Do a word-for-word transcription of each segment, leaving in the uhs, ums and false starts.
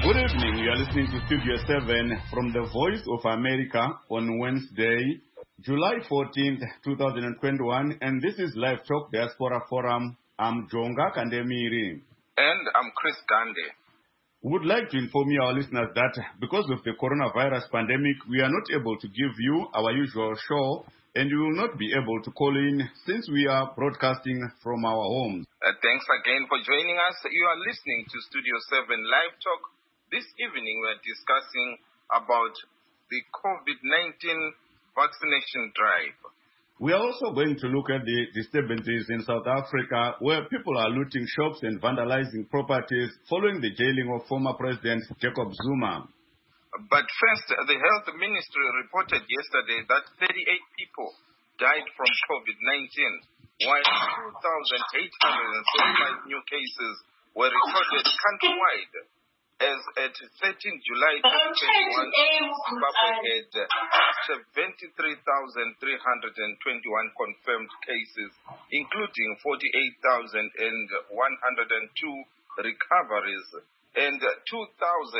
Good evening. You are listening to Studio seven from the Voice of America on Wednesday, July fourteenth, twenty twenty-one, and this is Live Talk Diaspora Forum. I'm Jonga Kandemiri. And I'm Chris Gande. We would like to inform you, our listeners, that because of the coronavirus pandemic, we are not able to give you our usual show, and you will not be able to call in since we are broadcasting from our homes. Uh, thanks again for joining us. You are listening to Studio seven Live Talk. This evening we're discussing about the COVID nineteen vaccination drive. We are also going to look at the disturbances in South Africa, where people are looting shops and vandalizing properties following the jailing of former President Jacob Zuma. But first, the Health Ministry reported yesterday that thirty-eight people died from COVID nineteen, while two thousand eight hundred thirty-five new cases were recorded countrywide. As at thirteenth July twenty twenty-one, Zimbabwe had seventy-three thousand three hundred twenty-one confirmed cases, including forty-eight thousand one hundred two recoveries and two thousand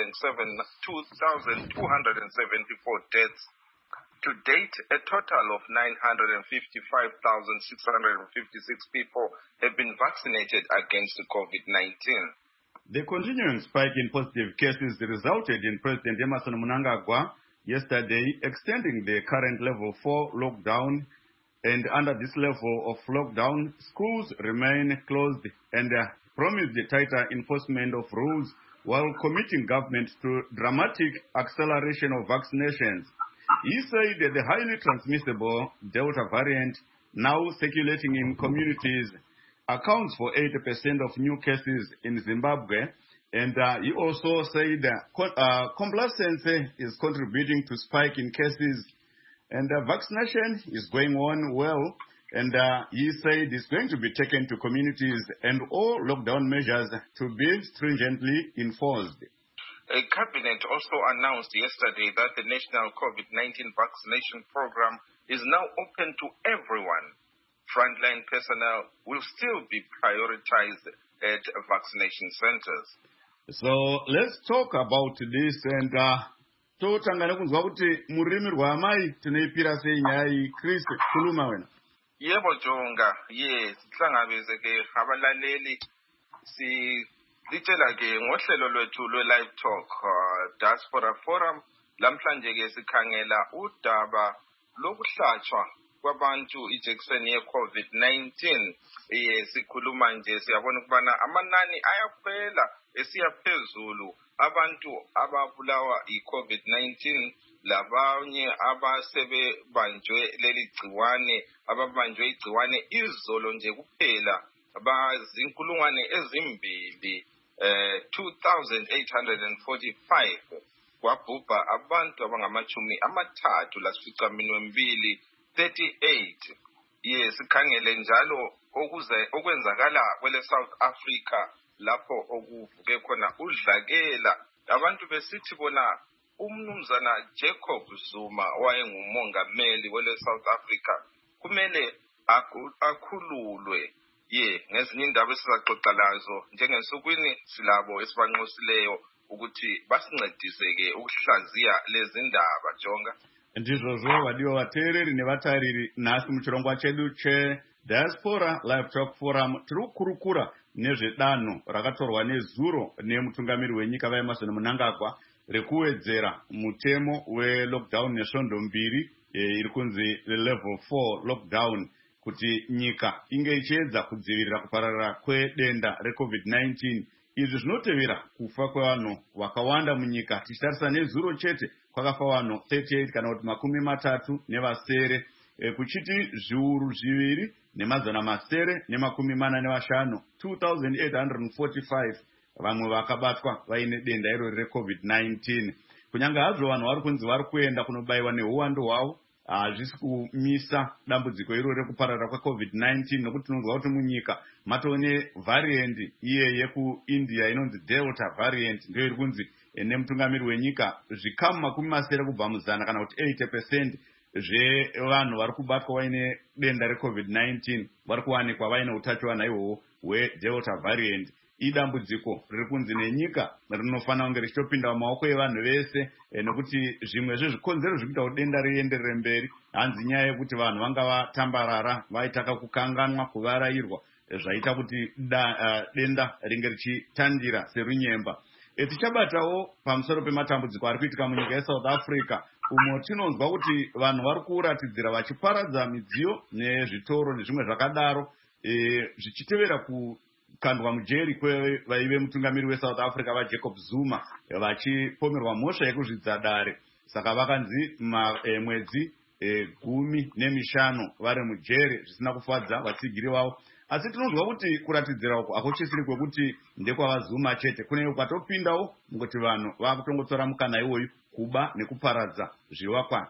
two hundred seventy-four deaths. To date, a total of nine hundred fifty-five thousand six hundred fifty-six people have been vaccinated against COVID nineteen. The continuing spike in positive cases resulted in President Emmerson Mnangagwa yesterday extending the current level four lockdown, and under this level of lockdown, schools remain closed, and uh, promised tighter enforcement of rules while committing government to dramatic acceleration of vaccinations. He said that the highly transmissible Delta variant, now circulating in communities, accounts for eighty percent of new cases in Zimbabwe, and uh, he also said that uh, complacency is contributing to spike in cases, and uh, vaccination is going on well, and uh, he said it's going to be taken to communities and all lockdown measures to be stringently enforced. A cabinet also announced yesterday that the national COVID nineteen vaccination program is now open to everyone. Frontline personnel will still be prioritized at vaccination centers. So let's talk about this, and totangana kunzwa kuti murimi rwamai tinoipira sei nyaya iyi. Chris, khuluma wena. Yebo Jonga, yes, sihlangabeze ke abalaleli si litshela ke ngohlelo lwethu lwe Live Talk uh, Diaspora Forum. Lamhlanje ke sikhangela udaba lokuhlatshwa kwabantu ijekiseni ye-COVID nineteen. Eh sikhuluma nje siyabona ukubana amanani ayakhwela esiya phezulu abantu ababulawa i-COVID nineteen, labanye abasebebanjwe leli gciwane ababanjwe igciwane izolo nje kuphela abazinkulungwane ezimbili eh two thousand eight hundred forty-five kwabhubha abantu abangamachumi amathathu lasificaminwe mbili thirty-eight. Yes, sikhangele njalo okuze okwenzakala kwele South Africa lapho okuvuke khona udlakela abantu besithi bona umnumzana Jacob Zuma wayengumongameli wele South Africa kumele akhululwe. Ye ngezinye indaba esizaxoxa lazo njengensukwini silabo esibanxosileyo ukuthi basincedise ke ukuhlaziya lezi ndaba Jonga. Ndizvozvo vadiwa vateereri nevatariri, nhasi muchirongwa chedu cheDiaspora Live Talk Forum tiri kukurukura nezvedanho rakatorwa nezuro nemutungamiri wenyika vaEmmerson Mnangagwa rekuwedzera mutemo welockdown nesvondo mbiri iri kunzi level four lockdown kuti nyika inge ichiedza kudzivirira kupararira kwedenda reCovid nineteen. Izvi zvinotevera kufa kwevanhu vakawanda munyika. Tichitarisa nezuro chete kwakafa vanhu thirty-eight kana kuti makumi matatu nevasere, e, kuchiti zviuru zviviri nemazana masere nemakumi mana nevashanu two thousand eight hundred forty-five vamwe vakabatwa vaine denda irori reCovid nineteen. Kunyanga hazvo vanhu vari kunzi vari kuenda kunobayiwa neuwandu hwavo, hazvisi kumisa dambudziko irori rekupararira kweCovid nineteen, nokuti tinonzwa kuti munyika matone variant iye yekuIndia inonzi Delta variant ndiyo iri kunzi nemutungamiri wenyika zvikamu makumi masere kubva muzana kana kuti eighty percent zvevanhu vari kubatwa vaine denda reCovid nineteen vari kuwanikwa vaine utachiwana ihwohwo hweDelta variant. idambudziko riri kunzi nenyika rinofanira kunge richitopinda mumaoko evanhu vese, nekuti zvimwe zvezvikonzero zviri kuita kuti denda rienderere mberi hanzi nyaya yekuti vanhu vanga vatambarara, vaitaka kukanganwa, kuvarayirwa, zvaita kuti denda ringe richitandira serunyemba. Tichabatawo pamusoro pematambudziko ari kuitika munyika yeSouth Africa, umo tinonzwa kuti vanhu vari kuratidzira vachiparadza midziyo nezvitoro nezvimwe zvakadaro, zvichitevera kukandwa mujeri kwevaive mutungamiri weSouth Africa vaJacob Zuma, vachipomerwa mhosva yekuzvidza dare. Saka vakanzi mwedzi gumi nemishanu vari mujeri, zvisina kufadza vatsigiri vavo. Asi tinonzwa kuti kuratidzira uko hakuchisiri kwekuti ndekwavazuma chete, kune kwatopindawo kuti vanhu vakutongotora mukana iwoyu kuba nekuparadza zvivakwa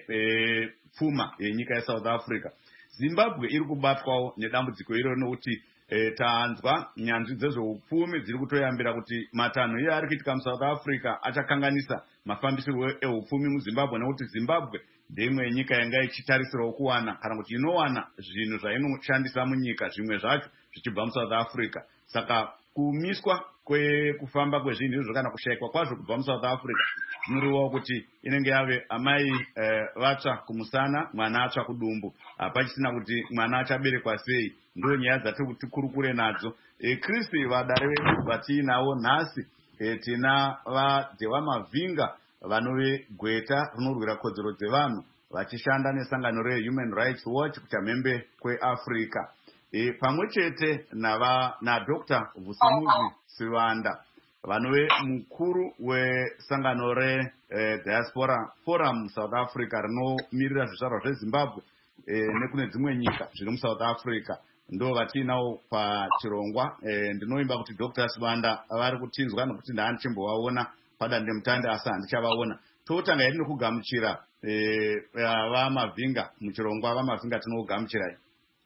nepfuma yenyika yeSouth Africa. Zimbabwe iri kubatwawo nedambudziko iro nokuti tanzwa nyanzvi dzezveupfumi dziri kutoyambira kuti matanho iye ari kuitika muSouth Africa achakanganisa mafambisirwo eupfumi muZimbabwe, nekuti Zimbabwe ndeimwe yenyika yanga ichitarisirawo kuwana kana kuti inowana zvinhu zvainoshandisa munyika, zvimwe zvacho zvichibva muSouth Africa. Saka kumiswa kwekufamba kwezvinhu izvo kana kushayikwa kwazvo kubva muSouth Africa zvinoriwawo kuti inenge yave amai vatsva kumusana, mwana atsva kudumbu, hapachisina kuti mwana achaberekwa sei. Ndo nyaya dzatiri kuti tikurukure nadzo. Kristi, vadare vedu vatiinawo nhasi, tina vadhewa Mavhinga vanove gweta rinorwira kodzero dzevanhu vachishanda nesangano reHuman Rights Watch kuchamhembe kweAfrica, e, pamwe chete naDr Vusimuzi Sivanda vanove mukuru wesangano reDiaspora Forum South Africa rinomirira zvizvarwa zveZimbabwe e, nekune dzimwe nyika zviri muSouth Africa. Ndo vatiinawo pachirongwa. E, ndinoimba kuti Dr Sivanda vari kutinzwa nekuti ndaandichimbovaona padandemutande asi handichavaona. Totanga yedu nekugamuchira vaMavhinga muchirongwa. vaMavhinga tinokugamuchirai.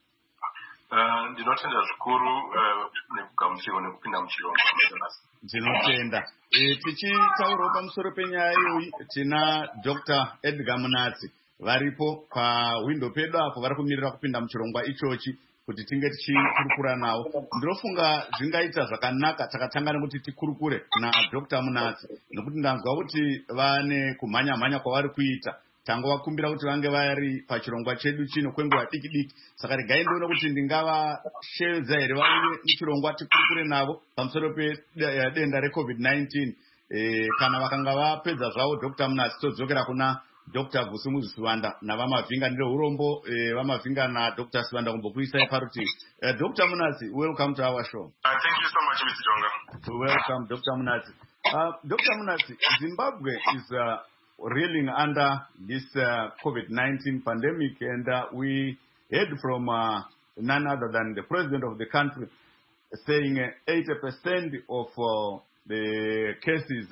Ndinotenda zvikuru nekugamuchirwa nekupinda muchirongwa. Ndinotenda. Tichitaurawo pamusoro penyaya iyoyi tina Dr Edgar Munatsi varipo pawindo pedu apo vari kumirira kupinda muchirongwa ichochi kuti tinge tichikurukura nawo. Ndinofunga zvingaita zvakanaka takatanga nekuti tikurukure naDr Munatsi, nekuti ndanzwa kuti vane kumhanya-mhanya kwavari kuita. Tango vakumbira kuti vange vari pachirongwa chedu chino kwenguva diki diki. Saka regai ndione kuti ndingavashevedza here vauye muchirongwa tikurukure navo pamusoro pedenda reCovid nineteen. E, kana vakanga vapedza zvavo Dr Munatsi todzokera kuna Dr Vusimuzi Sivanda navaMavhinga. Ndiro urombo e, vaMavhinga naDr Sivanda kumbokuisai parutivi. Uh, Dr Munatsi, welcome to our show. Uh, thank you so much, Mister Jonga. Welcome, Dr Munatsi. Uh, Dr Munatsi, Zimbabwe is uh, reeling under this uh, COVID nineteen pandemic, and uh, we heard from uh, none other than the president of the country saying uh, eighty percent of uh, the cases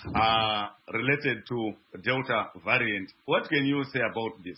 are related to Delta variant. What can you say about this?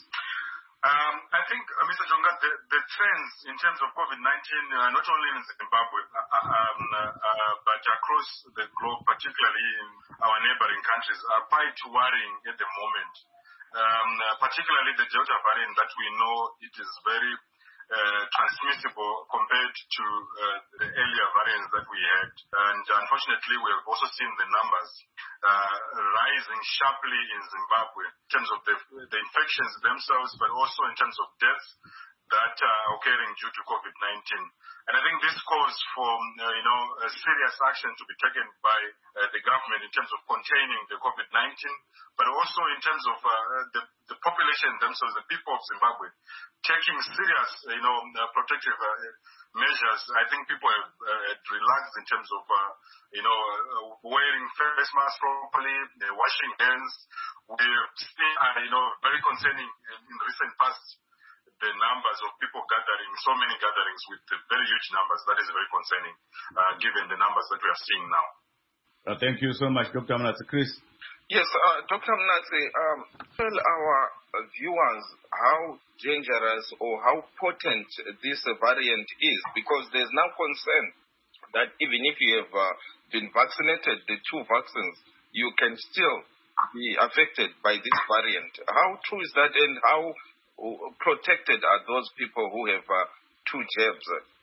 Um, I think, uh, Mister Jonga, the, the trends in terms of COVID nineteen, uh, not only in Zimbabwe, uh, um, uh, but across the globe, particularly in our neighboring countries, are quite worrying at the moment. Um, uh, particularly the Delta variant that we know it is very uh, transmissible compared to uh, the earlier variants that we had. And unfortunately, we have also seen the numbers uh, rising sharply in Zimbabwe in terms of the, the infections themselves, but also in terms of deaths that are occurring due to COVID nineteen. And I think this calls for, uh, you know, a serious action to be taken by uh, the government in terms of containing the COVID nineteen, but also in terms of uh, the, the population themselves, the people of Zimbabwe, taking serious, you know, uh, protective uh, measures. I think people have uh, relaxed in terms of, uh, you know, uh, wearing face masks properly, uh, washing hands. We've seen, uh, you know, very concerning in, in recent past, the numbers of people gathering, so many gatherings with very huge numbers. That is very concerning, uh, given the numbers that we are seeing now. Uh, thank you so much, Doctor Munatsi. Chris? Yes, uh, Doctor Munatsi, um, tell our viewers how dangerous or how potent this variant is, because there's now concern that even if you have uh, been vaccinated, the two vaccines, you can still be affected by this variant. How true is that, and how protected are those people who have uh, two jabs?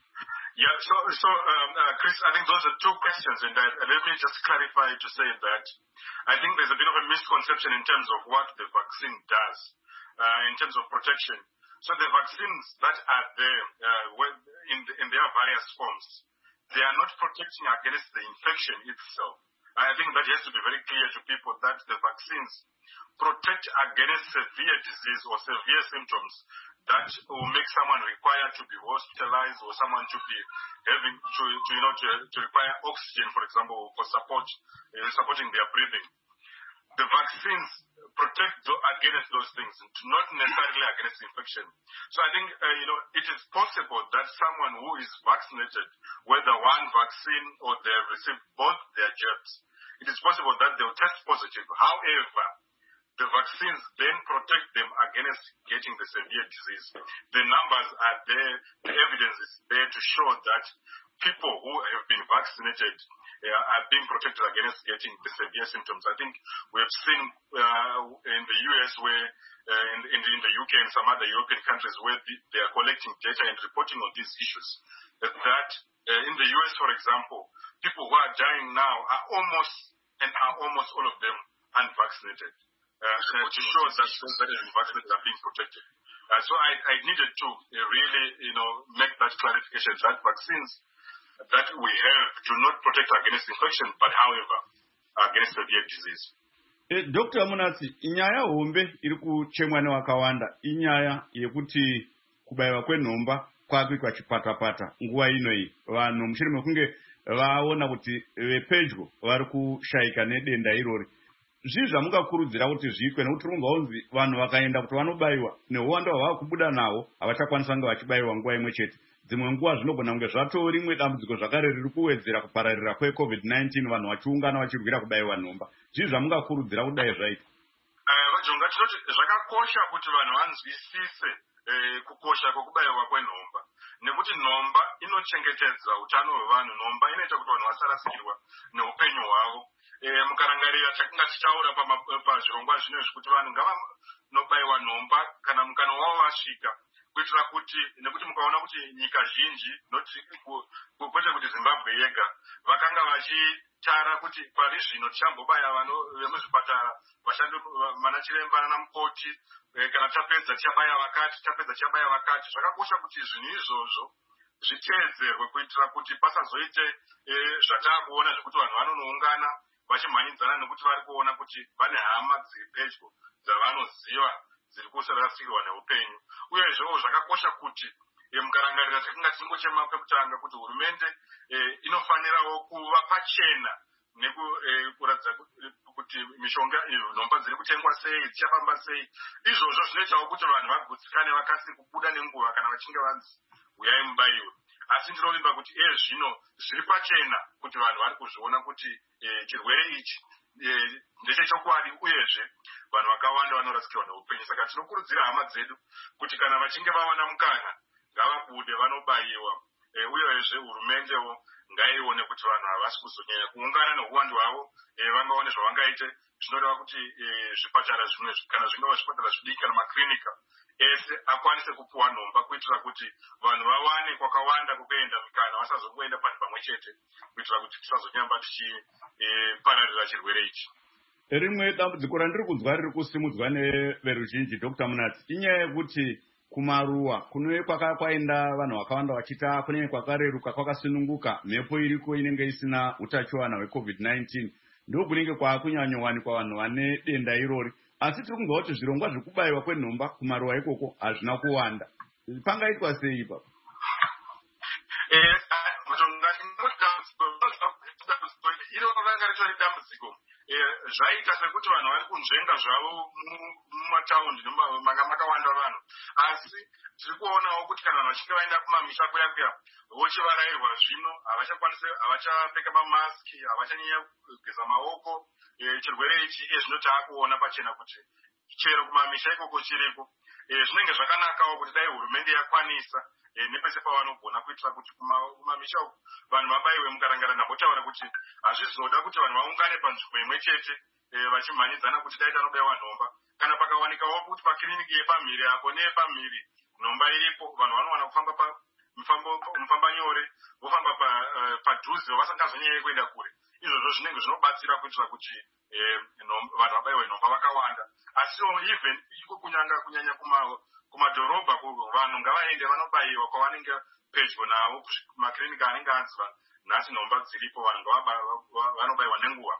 Yeah, so, so um, uh, Chris, I think those are two questions, and uh, let me just clarify to say that I think there's a bit of a misconception in terms of what the vaccine does uh, in terms of protection. So the vaccines that are there uh, in, the, in their various forms, they are not protecting against the infection itself. I think that has to be very clear to people that the vaccines protect against severe disease or severe symptoms that will make someone require to be hospitalized or someone to be having to, to you know to, to require oxygen, for example, for support uh, supporting their breathing. The vaccines protect against those things, not necessarily against infection. So I think uh, you know it is possible that someone who is vaccinated, whether one vaccine or they have received both their jabs, it is possible that they will test positive. However, the vaccines then protect them against getting the severe disease. The numbers are there, the evidence is there to show that people who have been vaccinated uh, are being protected against getting the severe symptoms. I think we have seen uh, in the U S where, uh, in, in, the, in the U K and some other European countries where the, they are collecting data and reporting on these issues, that uh, in the U S, for example, people who are dying now are almost, and are almost all of them unvaccinated. Uh, to show that those that are vaccinated are being protected. Uh, so I, I needed to uh, really, you know, make that clarification that vaccines that we have do not protect against infection, but however, against severe disease. Eh, Doctor Munatsi, inyaya hombe iri kuchemwa nevakawanda inyaya yekuti kubaiwa kwenhomba kwakuitwa chipatapata nguva ino iyi. Vanhu mushure mekunge vaona kuti vepedyo vari kushaika nedenda irori. Zvii zvamungakurudzira kuti zviitwe nekuti runga unzi vanhu vakaenda kuti vanobayiwa neuwanda hwava kubuda nawo havachakwanisa kunge vachibayiwa nguva imwe chete. Dzimwe nguva zvinogona kunge zvatori rimwe dambudziko zvakare riri kuwedzera kupararira kwecovid nineteen vanhu vachiungana vachirwira kubayiwa nhomba. Zvii zvamungakurudzira kudai zvaitwa? Vajonga tinoti zvakakosha kuti vanhu vanzwisise kukosha kwekubayiwa kwenhomba, nekuti nhomba inochengetedza utano hwevanhu. Nhomba inoita kuti vanhu vasarasikirwa neupenyu hwavo. Mukarangarira chakunga tichaura pazvirongwa zvinezvi kuti vanhu ngavanobayiwa nhomba kana mukana wavo wasvika, kuitira kuti nekuti mukaona kuti nyika zhinji kwete kuti Zimbabwe yega vakanga vachitara kuti pari zvino tichambobaya vanhu vemuzvipatara vashandi manachiremba nanamukoti kana tapedza tichabaya vakati tapedza tichabaya vakati. Zvakakosha kuti zvinhu izvozvo zviteedzerwe kuitira kuti pasazoite zvatakuona zvekuti vanhu vanonoungana vachimhanyidzana nekuti vari kuona kuti vane hama dziri pedyo dzavanoziva dziri kusarasikirwa neupenyu. Uyezvewo zvakakosha kuti mukarangarira chakunga tingochema kwekutanga kuti hurumende inofanirawo kuva pachena nekuratidza kuti mishonga nhomba dziri kutengwa sei, dzichafamba sei. Izvozvo zvinoitawo kuti vanhu vagutsikane vakasire kubuda nenguva kana vachinge vanzi uyai mubayiwe. Asi ndinovimba kuti iye zvino zviri pachena kuti vanhu vari kuzviona kuti chirwere ichi ndechechokwadi, uyezve vanhu vakawanda vanorasikirwa neupenyu. Saka tinokurudzira hama dzedu kuti kana vachinge vawana mukana ngavabude vanobayiwa. Uyezve hurumendewo ngaione kuti vanhu havasi kuzonyanya kuungana neuwandu hwavo, vangaone zvavangaite. Zvinoreva kuti zvipatara zvimwe kana zvingava zvipatara zvidiki kana maklinika ese akwanise kupuwa nhomba kuitira kuti vanhu vawane kwakawanda kwekuenda mikana vasazongoenda panhu pamwe chete, kuitira kuti tisazonyamba tichipararira chirwere ichi. Rimwe dambudziko randiri kunzwa riri kusimudzwa neveruzhinji Doctor Munatsi inyaya yekuti kumaruwa kunoye kwaka kwaenda vanhu vakawanda vachita kunenge kwakareruka kwakasununguka, mhepo iriko inenge isina utachiwana hwecovid nineteen, ndokunenge kwakunyanyowanikwa vanhu vane denda irori. Asi tiri kunzwa kuti zvirongwa zvekubayiwa kwenhomba kumaruwa ikoko hazvina kuwanda. Pangaitwa sei ipapo? Zvaita sekuti vanhu vari kunzvenga zvavo mumataundi makawanda vanhu, asi tiri kuonawo kuti kana vanhu vachinge vaenda kumamisha kuya kuya vochivarayirwa zvino havachakwanisi havachapfeka mamaski, havachanyanya kugeza maoko. Chirwere ichi iye zvino taakuona pachena kuti chero kumamisha ikoko chiriko. Zvinenge zvakanakawo kuti dai hurumende yakwanisa nepese pavanogona kuitira kuti kumamisha uku vanhu vabayiwe. Mukarangara ndambotaura kuti hazvizoda kuti vanhu vaungane panzvimbo imwe chete vachimhanyidzana kuti dai tanobayiwa nhomba. Kana pakawanikawo kuti pakiriniki yepamhiri apo neyepamhiri nhomba iripo, vanhu vanowana kufamba mufamba nyore vofamba padhuze vasingazonyanye kuenda kure. Izvozvo zvinenge zvinobatsira kuitira kuti vanhu vabayiwe nhomba vakawanda. Asiwo even iko kunyanya kumadhorobha vanhu ngavaende vanobayiwa kwavanenge pedyo navo kumakirinika anenge anzi nhasi nhomba dziripo vanhu vanobayiwa nenguva.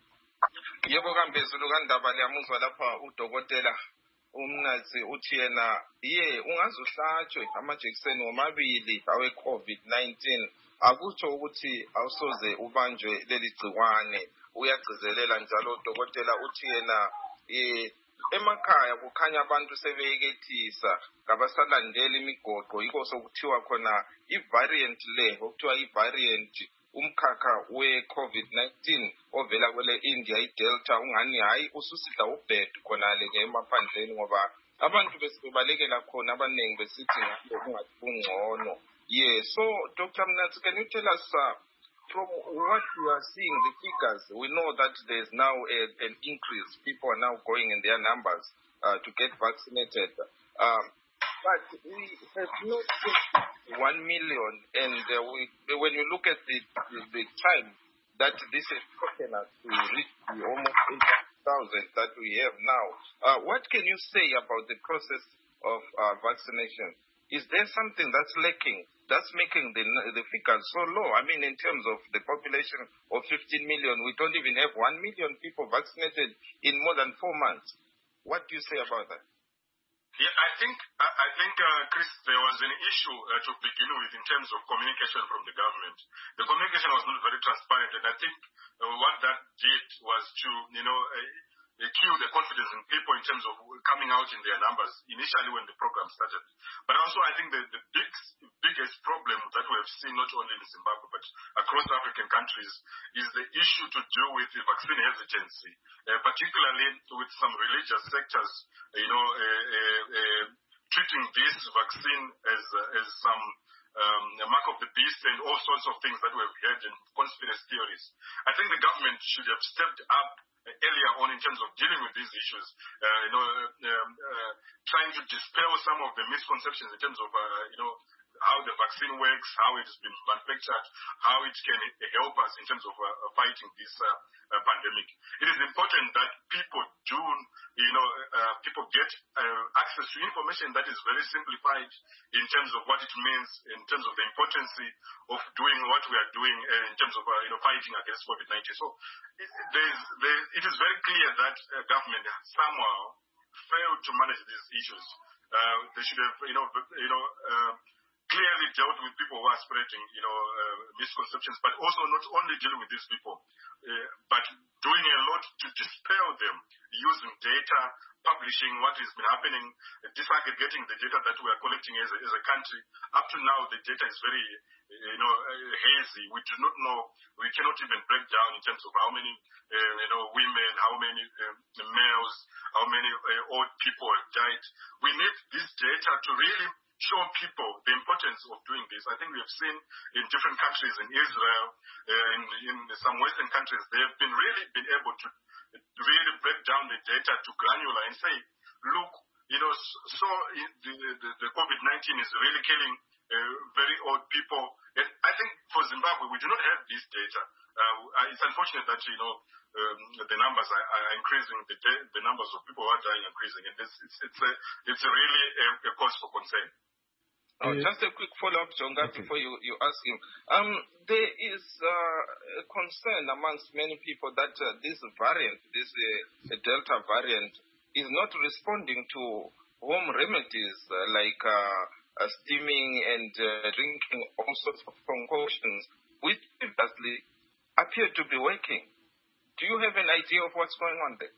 Yebo kaMbezulu kandaba liyamuzwa lapha udokotela umnazi uthi yena ye ungazuhlatshwe amajekiseni womabili awe COVID nineteen akutsho ukuthi awusoze ubanjwe leli gciwane. Uyagcizelela njalo udokotela uthi yena eh emakhaya kukhanya abantu sebeyekethisa ngabasalandela imigoqo yiko sokuthiwa khona i-variant le okuthiwa i-variant umkhakha we-COVID nineteen ovela kwele India i-Delta ungani hayi ususidla ubhedu khonale ke emaphandleni ngoba abantu besibalekela khona abaningi besithi ngakho kungathi kungcono. Yeah, so Doctor Mnazi, can you tell us uh, from what you are seeing, the figures, we know that there's now a, an increase. People are now going in their numbers uh, to get vaccinated. Um, but we have not hit one million. And uh, we, when you look at the, the, the time that this has taken us to reach the almost eight thousand that we have now, uh, what can you say about the process of uh, vaccination? Is there something that's lacking, that's making the the figures so low? I mean, in terms of the population of fifteen million, we don't even have one million people vaccinated in more than four months. What do you say about that? Yeah, I think, I, I think, uh, Chris, there was an issue uh, to begin with in terms of communication from the government. The communication was not very transparent, and I think uh, what that did was to, you know, uh, They kill the confidence in people in terms of coming out in their numbers initially when the program started. But also I think the, the big, biggest problem that we have seen not only in Zimbabwe but across African countries is the issue to do with the vaccine hesitancy, uh, particularly with some religious sectors, you know, uh, uh, uh, treating this vaccine as, uh, as some Um, a mark of the beast and all sorts of things that we have heard in conspiracy theories. I think the government should have stepped up earlier on in terms of dealing with these issues, uh, you know, um, uh, trying to dispel some of the misconceptions in terms of, uh, you know, how the vaccine works, how it's been manufactured, how it can help us in terms of uh, fighting this uh, uh, pandemic. It is important that people do, you know, uh, people get uh, access to information that is very simplified in terms of what it means, in terms of the importance of doing what we are doing uh, in terms of, uh, you know, fighting against COVID nineteen. So it, there's, there, it is very clear that uh, government somehow failed to manage these issues. Uh, they should have, you know, you know, uh, clearly dealt with people who are spreading, you know, uh, misconceptions, but also not only dealing with these people, uh, but doing a lot to dispel them using data, publishing what has been happening, uh, disaggregating the data that we are collecting as a, as a country. Up to now, the data is very, you know, uh, hazy. We do not know, we cannot even break down in terms of how many, uh, you know, women, how many uh, males, how many uh, old people have died. We need this data to really show people the importance of doing this. I think we have seen in different countries, in Israel, uh, in, in some Western countries, they have been really been able to really break down the data to granular and say, look, you know, so the, the, the COVID nineteen is really killing uh, very old people. And I think for Zimbabwe, we do not have this data. Uh, it's unfortunate that, you know, um, the numbers are, are increasing, the, the numbers of people who are dying are increasing, and this, it's, it's, a, it's a really a, a cause for concern. Oh, just a quick follow-up, Jonga, okay. before you, you ask him. Um, there is uh, a concern amongst many people that uh, this variant, this uh, Delta variant, is not responding to home remedies uh, like uh, uh, steaming and uh, drinking all sorts of concoctions, which previously appear to be working. Do you have an idea of what's going on there?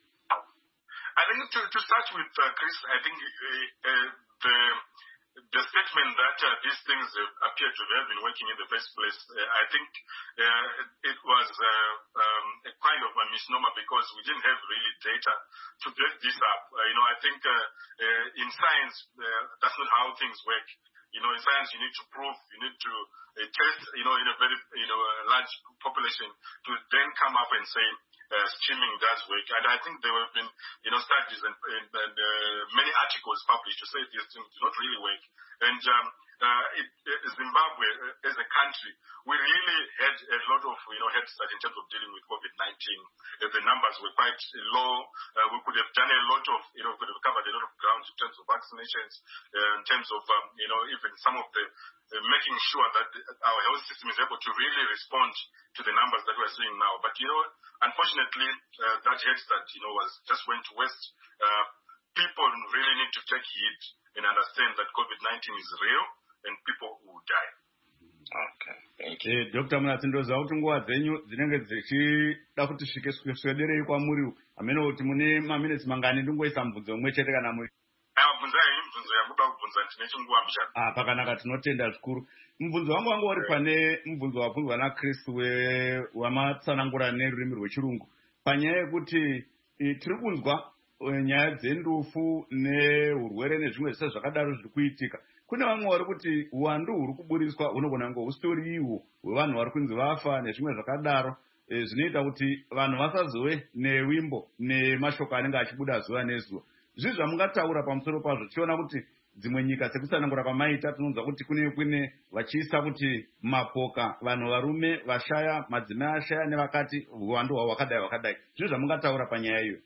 I think to, to start with, uh, Chris, I think uh, uh, the the statement that uh, these things uh, appear to have been working in the first place, uh, I think uh, it was uh, um, a kind of a misnomer because we didn't have really data to back this up. Uh, you know, I think uh, uh, in science, uh, that's not how things work. You know, in science, you need to prove, you need to uh, test, you know, in a very, you know, large population to then come up and say, uh, streaming does work. And I think there have been, you know, studies and, and, and uh, many articles published to say these things do not really work. And um, uh, it, uh, Zimbabwe uh, as a country, we really had a lot of, you know, head start in terms of dealing with COVID nineteen. Uh, the numbers were quite low. Uh, we could have done a lot of, you know, could have covered a lot of ground in terms of vaccinations, uh, in terms of, um, you know, even some of the uh, making sure that our health system is able to really respond to the numbers that we're seeing now. But, you know, unfortunately, uh, that head start, you know, was just went to waste. Uh, people really need to take heed and understand that COVID nineteen is real and people will die. Okay, thank you. Eh, Doctor Mnatsindoza kuti nguva dzenyu dzinenge dzichida kuti svike swederei kwamuri amene kuti mune maminitsi mangani ndingoisa mubvunzo umwe chete kana muri Mubvunzo iyi mubvunzo yamuda kubvunza ndine chinguva mushana. Ah, pakanaka tinotenda zvikuru. Mubvunzo wangu wanga uri pane mubvunzo wabvunzwa naChris wamatsanangura nerurimi rwechirungu panyaya yekuti tiri kunzwa nyaya dzendufu neurwere nezvimwe zvise zvakadaro zviri kuitika. Kune vamwe vari kuti uwandu huri kuburiswa hunogona kunge hustori ihwo hwevanhu vari kunzi vafa nezvimwe zvakadaro zvinoita kuti vanhu vasazove newimbo nemashoko anenge achibuda zuva nezuva. Zvizvi zvamungataura pamusoro pazvo tichiona kuti dzimwe nyika sekutsanangura kwamaita tinonzwa kuti kune kune vachiisa kuti mapoka vanhu varume vashaya madzimai ashaya nevakati uwandu hwavo hwakadai hwakadai. Zvizvi zvamungataura panyaya iyo.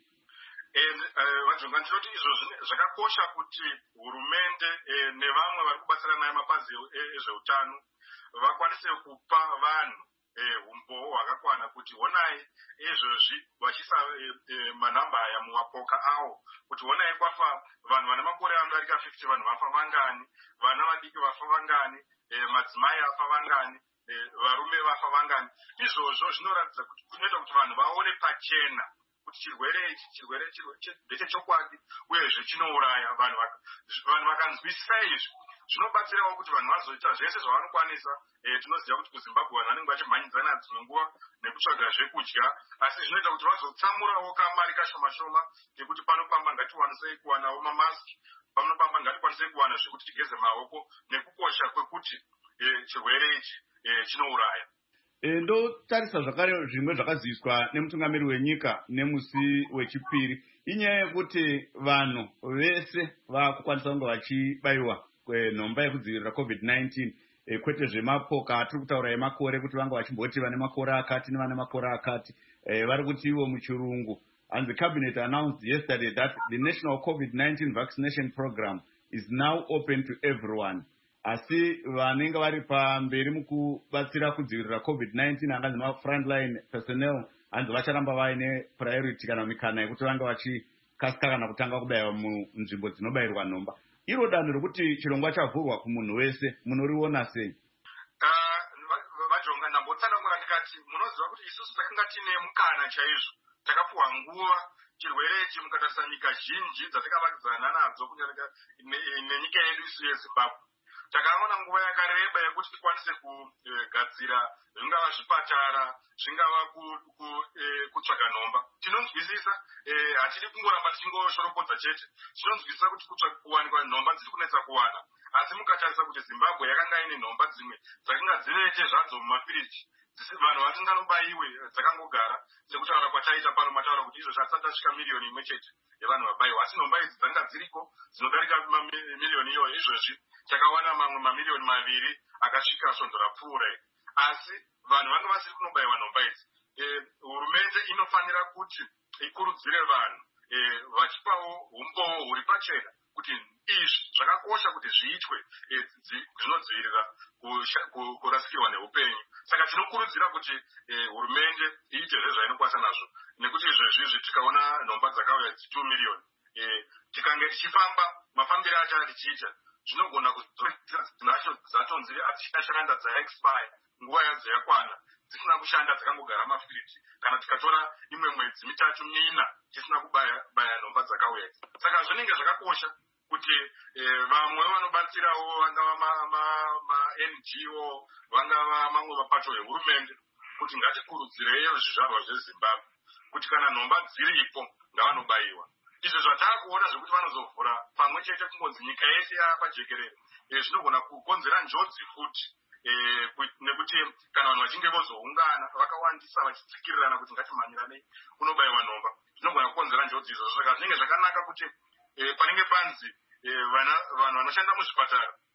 Vajonga ndinoti izvo zvakakosha kuti hurumende nevamwe vari kubatsirana nemapazi ezveutano vakwanise kupa vanhu umboo hwakakwana kuti honai izvozvi vachiisa manhamba aya mumapoka avo kuti honai kwafa vanhu vane makore anodarika fifty vanhu vafa vangani, vana vadiki vafa vangani, madzimai afa vangani, varume vafa vangani. Izvozvo zvinoratidza kuti kunoita kuti vanhu vaone pachena kuti chirwere ichi chirwere ndechechokwadi uyezve chinouraya. Vanhu vakanzwisisa izvi zvinobatsirawo kuti vanhu vazoita zvese zvavanokwanisa. Tinoziva kuti kuZimbabwe vanhu vanenge vachimhanyidzana dzimwe nguva nekutsvaga zvekudya, asi zvinoita kuti vazotsamurawo kamari kashoma shoma kekuti panopamba ngatikwanisei kuwanawo mamasiki, panopamba ngatikwanisei kuwana zvekuti tigeze maoko nekukosha kwekuti chirwere ichi chinouraya. Ndotarisa zvakare zvimwe zvakaziviswa nemutungamiri wenyika nemusi wechipiri inyaya yekuti vanhu vese vakukwanisa kunge vachibayiwa nhomba yekudzivirira COVID nineteen, kwete zvemapoka atiri kutaura emakore kuti vanga vachimboti vane makore akati nevane makore akati. Vari kuti ivo muchirungu. And the cabinet announced yesterday that the national COVID nineteen vaccination program is now open to everyone. Asi vanenge vari pamberi mukubatsira kudzivirira COVID nineteen anganzi ma-frontline personnel hanzi vacharamba vaine priority kana mikana yekuti vange vachikasika kana kutanga kubayiwa munzvimbo dzinobayirwa nhomba. Iro danho rokuti chirongwa chavhurwa kumunhu wese munoriona sei? Vajonga ndambotsanangura ndikati munoziva kuti isusu takanga tine mukana chaizvo, takapuwa nguva chirwere ichi mukatarisa nyika zhinji dzatakavakidzana nadzo kunyange nenyika yedu isu yeZimbabwe. Takaona nguva yakareba yekuti tikwanise kugadzira zvingava zvipatara, zvingava kutsvaga nhomba. Tinonzwisisa, hatidi kungoramba tichingoshoropodza chete. Tinonzwisisa kuti kuwanikwa nhomba dziri kunetsa kuwana. Asi mukatarisa kuti Zimbabwe yakanga ine nhomba dzimwe dzakanga dzirete zvadzo mumafiriji. Vanhu vasinganobayiwe dzakangogara sekutaura kwataita pano mataura kuti izvo zvisati zvasvika miliyoni imwe chete yevanhu vabayiwa. Asi nhomba idzi dzanga dziriko dzinodarika miliyoni iyoyo. Izvozvi takawana mamwe mamiliyoni maviri akasvika svondo rapfuura. Asi vanhu vanga vasiri kunobayiwa nhomba idzi. Hurumende inofanira kuti ikurudzire vanhu vachipawo umboo huri pachena kuti izvi zvakakosha kuti zviitwe zvinodzivirira kurasikirwa neupenyu. Saka tinokurudzira kuti hurumende iite zvezvainokwanisa nazvo, nekuti izvezvi tikaona nhomba dzakauya two miliyoni tikange tichifamba mafambiro acho tichiita zvinogona kunacho dzatonzi adzishanda dzaexpire nguva yadzo yakwana dzisina kushanda dzakangogara mafiriji, kana tikatora imwe mwedzi mitatu mina tisina kubaya nhomba dzakauya. Saka zvinenge zvakakosha kuti vamwe vanobatsirawo vangava ma-N G O vangava mamwe mapato ehurumende kuti ngatikurudzireyo zvizvarwa zveZimbabwe kuti kana nhomba dziripo ngavanobayiwa. Izvo zvatakuona zvekuti vanozovhura pamwe chete kungonzi nyika yese yapajekerere zvinogona kukonzera njodzi futi, nekuti kana vanhu vachinge vozoungana vakawandisa vachitsikirirana kuti ngatimhanyiranei kunobayiwa nhomba zvinogona kukonzera njodzi izvo. Saka zvinenge zvakanaka kuti panenge panzi vanhu vanoshanda muzvipatara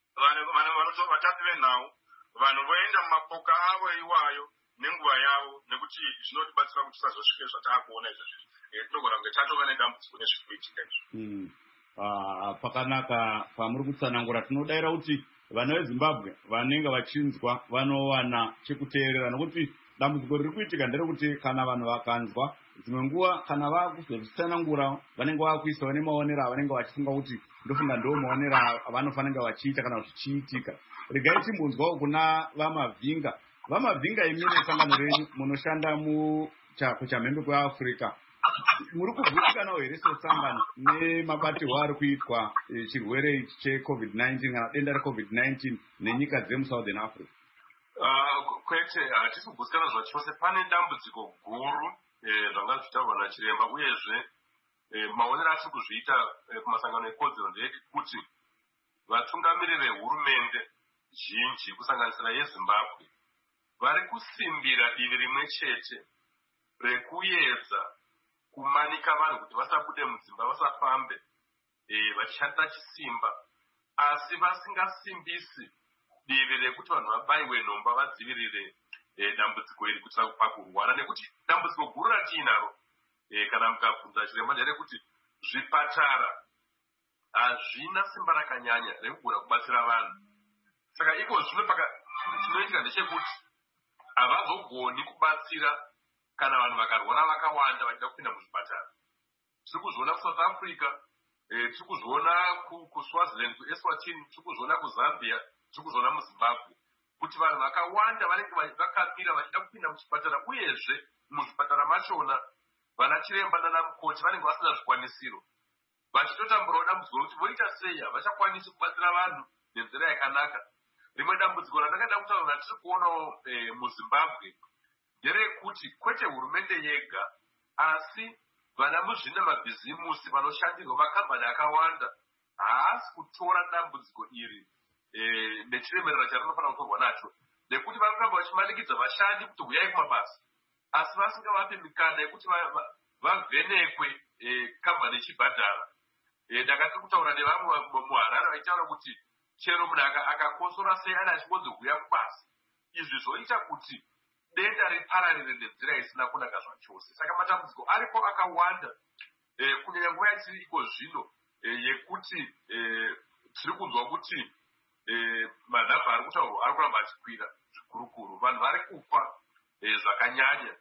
vatadzi venhau vanhu voenda mumapoka avo iwayo nenguva yavo nekuti zvinotibatsira kuti tisazosvike zvataakuona izvezvi tinogona kunge tatova nedambudziko nezviri kuitika izvi. Pakanaka pamuri kutsanangura, tinodaira kuti vana vezimbabwe vanenge vachinzwa vanowana chekuteerera, nokuti dambudziko riri kuitika nderekuti kana vanhu vakanzwa dzimwe nguva kana vakuzozvitsanangura vanenge vakuisawo nemaonero avanenge vachifunga kuti ndofunga ndo maonero avanofanira vachiita kana zvichiitika. Regai timbunzwawo kuna vamavhinga. Vamavhinga imene sangano renyu munoshanda muchako chamhembe kweAfrica, muri kuvhutikanawo here sesangano nemabatirwo ari kuitwa chirwere ichi checovid nineteen kana denda recovid nineteen nenyika dzemusouthern Africa? Kwete, hatisi kuvhutikana zvachose. Pane dambudziko guru zvanga zvichitaurwa nachiremba, uyezve maonero asi kuzviita kumasangano ekodzero ndeyekuti vatungamiriri vehurumende zhinji kusanganisira yeZimbabwe vari kusimbira divi rimwe chete rekuedza kumanika vanhu kuti vasabude mudzimba, vasafambe vachishandisa chisimba, asi vasingasimbisi divi rekuti vanhu vabayiwe nhomba vadzivirire dambudziko iri kuitira pakurwara. Nekuti dambudziko guru ratiinaro kana mukabvunza chiremba nderekuti zvipatara hazvina simba rakanyanya rekugona kubatsira vanhu. Saka iko zvino chinoitika ndechekuti havazogoni kubatsira kana vanhu vakarwara vakawanda vachida kupinda muzvipatara. Tiri kuzviona kuSouth Africa, tiri kuzviona kuSwaziland, kuEswatini, tiri kuzviona kuZambia, tiri kuzviona muZimbabwe, kuti vanhu vakawanda vanenge vakamira vachida kupinda muchipatara, uyezve muzvipatara machona vana chiremba nana mukoti vanenge vasina zvikwanisiro, vachitotamburawo dambudziko kuti voita sei havachakwanisi kubatsira vanhu nenzira yakanaka. Rimwe dambudziko randakada kutaura ratiri kuonawo muZimbabwe nderekuti kwete hurumende yega, asi vana muzvina mabhizimusi vanoshandirwa makambani akawanda haasi kutora dambudziko iri nechiremerera charinofanira kutorwa nacho, nekuti vanogamba vachimanikidza vashandi kuti huyai kumabasa, asi vasingavapi mikana yekuti vavhenekwe kambani ichibhadhara. Ndakati kutaura nevamwe muHarare vaitaura kuti chero munhu akakosora sei ana achimbozohuya kubasa, izvi zvoita kuti denda ripararire nenzira isina kunaka zvachose. Saka matambudziko aripo akawanda, kunyanya nguva yatiri iko zvino yekuti tiri kunzwa kuti manhamba ari kutaurwa ari kuramba achikwira zvikurukuru, vanhu vari kufa zvakanyanya.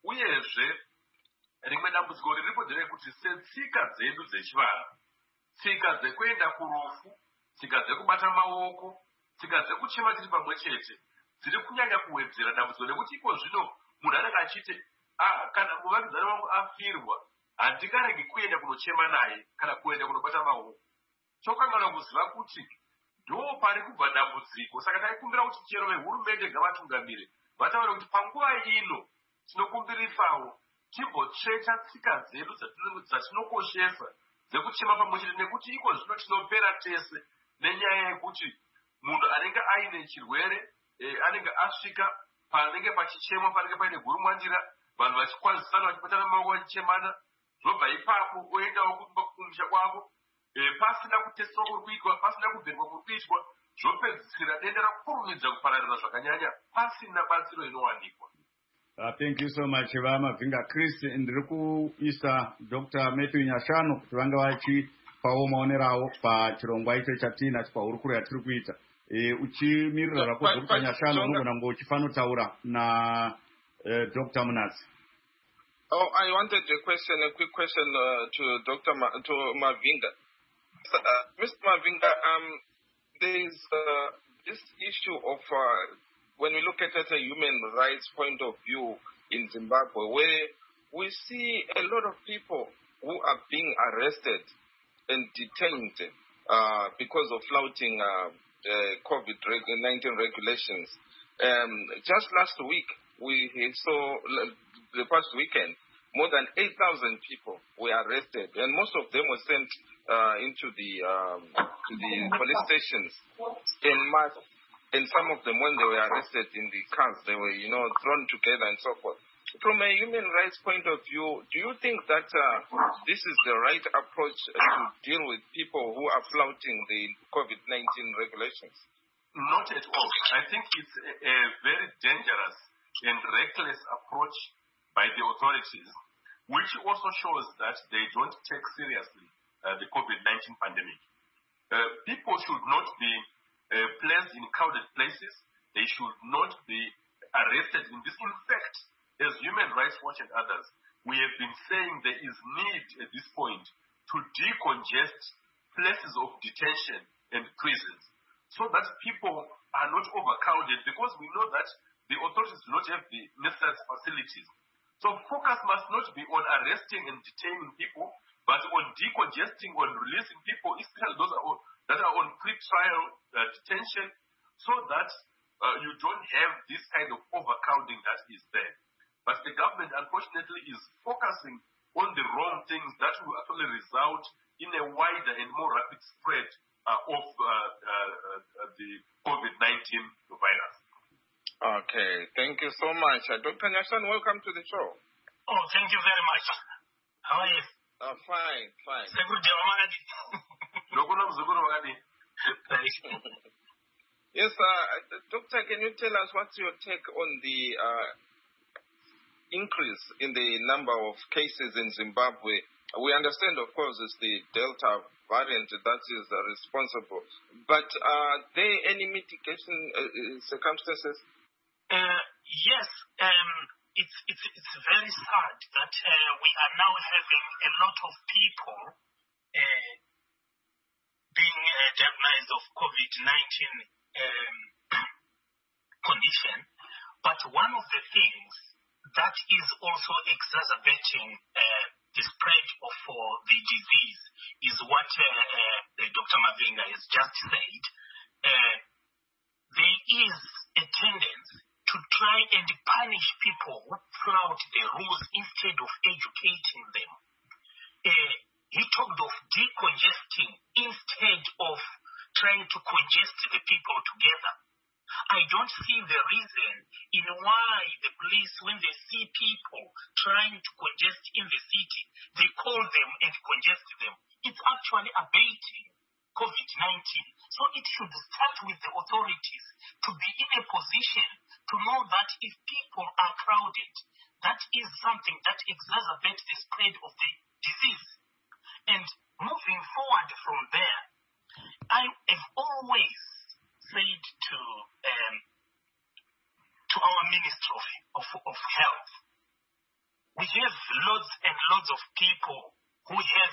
Uyezve rimwe dambudziko riripo nderekuti setsika dzedu dzechivanhu, tsika dzekuenda kurufu, tsika dzekubata maoko, tsika dzekuchema tiri pamwe chete dziri kunyanya kuwedzera dambudziko, nekuti iko zvino munhu anenge achiti kana muvakidzani wangu afirwa handingaregi kuenda kunochema naye kana kuenda kunobata maoko. Chokanganwa kuziva kuti ndo pari kubva dambudziko. Saka taikumbira kuti chero vehurumende ngavatungamire vataura kuti panguva ino tinokumbirisawo timbotsveta tsika dzedu dzatinokoshesa dzekuchema pamwe chete, nekuti iko zvino tinopera tese nenyaya yekuti munhu anenge aine chirwere anenge asvika panenge pachichemwa, panenge paine gurumwandira, vanhu vachikwazisana vachibatana maoko vachichemana, zvobva ipapo oendawo kumusha kwavo pasina kuteswa kuri kuitwa, pasina kubverwa kuri kuitwa, zvopedzisira denda rakurumidza kupararira zvakanyanya pasina batsiro inowanikwa. Uh, thank you so much Vamavhinga Chris. Ndiri kuisa Doctor Matthew Nyashanu kuti vanga vachipawo maonero avo pachirongwa icho chatiinacho pahurukuro yatiri kuita. E, uchimirira rako Doctor Nyashanu unogona kunge uchifanotaura na uh, Doctor Munatsi. Oh, I wanted a question, a quick question uh, to Doctor Ma, to Mavinga. Uh, Mister Mavinga, um, there is uh, this issue of uh, when we look at it at a human rights point of view in Zimbabwe, where we see a lot of people who are being arrested and detained uh, because of flouting uh, uh, COVID nineteen regulations. Um, just last week, we saw the past weekend, more than eight thousand people were arrested, and most of them were sent uh, into the um, to the police stations in mass. And some of them, when they were arrested in the cars, they were, you know, thrown together and so forth. from a human rights point of view, do you think that uh, this is the right approach to deal with people who are flouting the COVID nineteen regulations? Not at all. I think it's a, a very dangerous and reckless approach by the authorities, which also shows that they don't take seriously uh, the COVID nineteen pandemic. Uh, people should not be uh, placed in crowded places. They should not be arrested in this. In fact, as Human Rights Watch and others, we have been saying there is need at this point to decongest places of detention and prisons so that people are not overcrowded, because we know that the authorities do not have the necessary facilities. So focus must not be on arresting and detaining people, but on decongesting, on releasing people, especially those that are on pre-trial uh, detention, so that uh, you don't have this kind of overcrowding that is there. But the government, unfortunately, is focusing on the wrong things that will actually result in a wider and more rapid spread uh, of uh, uh, uh, the COVID nineteen virus. Okay, thank you so much. Uh, Doctor Nyashan, welcome to the show. Oh, thank you very much. How are you? Uh, fine, fine. Yes, uh, Doctor, can you tell us what's your take on the uh, increase in the number of cases in Zimbabwe? We understand, of course, it's the Delta variant that is uh, responsible. But are there any mitigation uh, circumstances? Uh, yes. Um, it's, it's, it's very sad that uh, we are now having a lot of people uh, being uh, diagnosed of COVID nineteen um, condition. But one of the things that is also exacerbating uh, the spread of uh, the disease is what uh, uh, Doctor Mavinga has just said. Uh, there is a tendency to try and punish people who flout the rules instead of educating them. Uh, he talked of decongesting instead of trying to congest the people together. I don't see the reason in why the police, when they see people trying to congest in the city, they call them and congest them. It's actually abating COVID nineteen. So it should start with the authorities to be in a position to know that if people are crowded, that is something that exacerbates the spread of the disease. And moving forward from there, I have always said to um, to our Minister of, of, of Health, we have lots and lots of people who have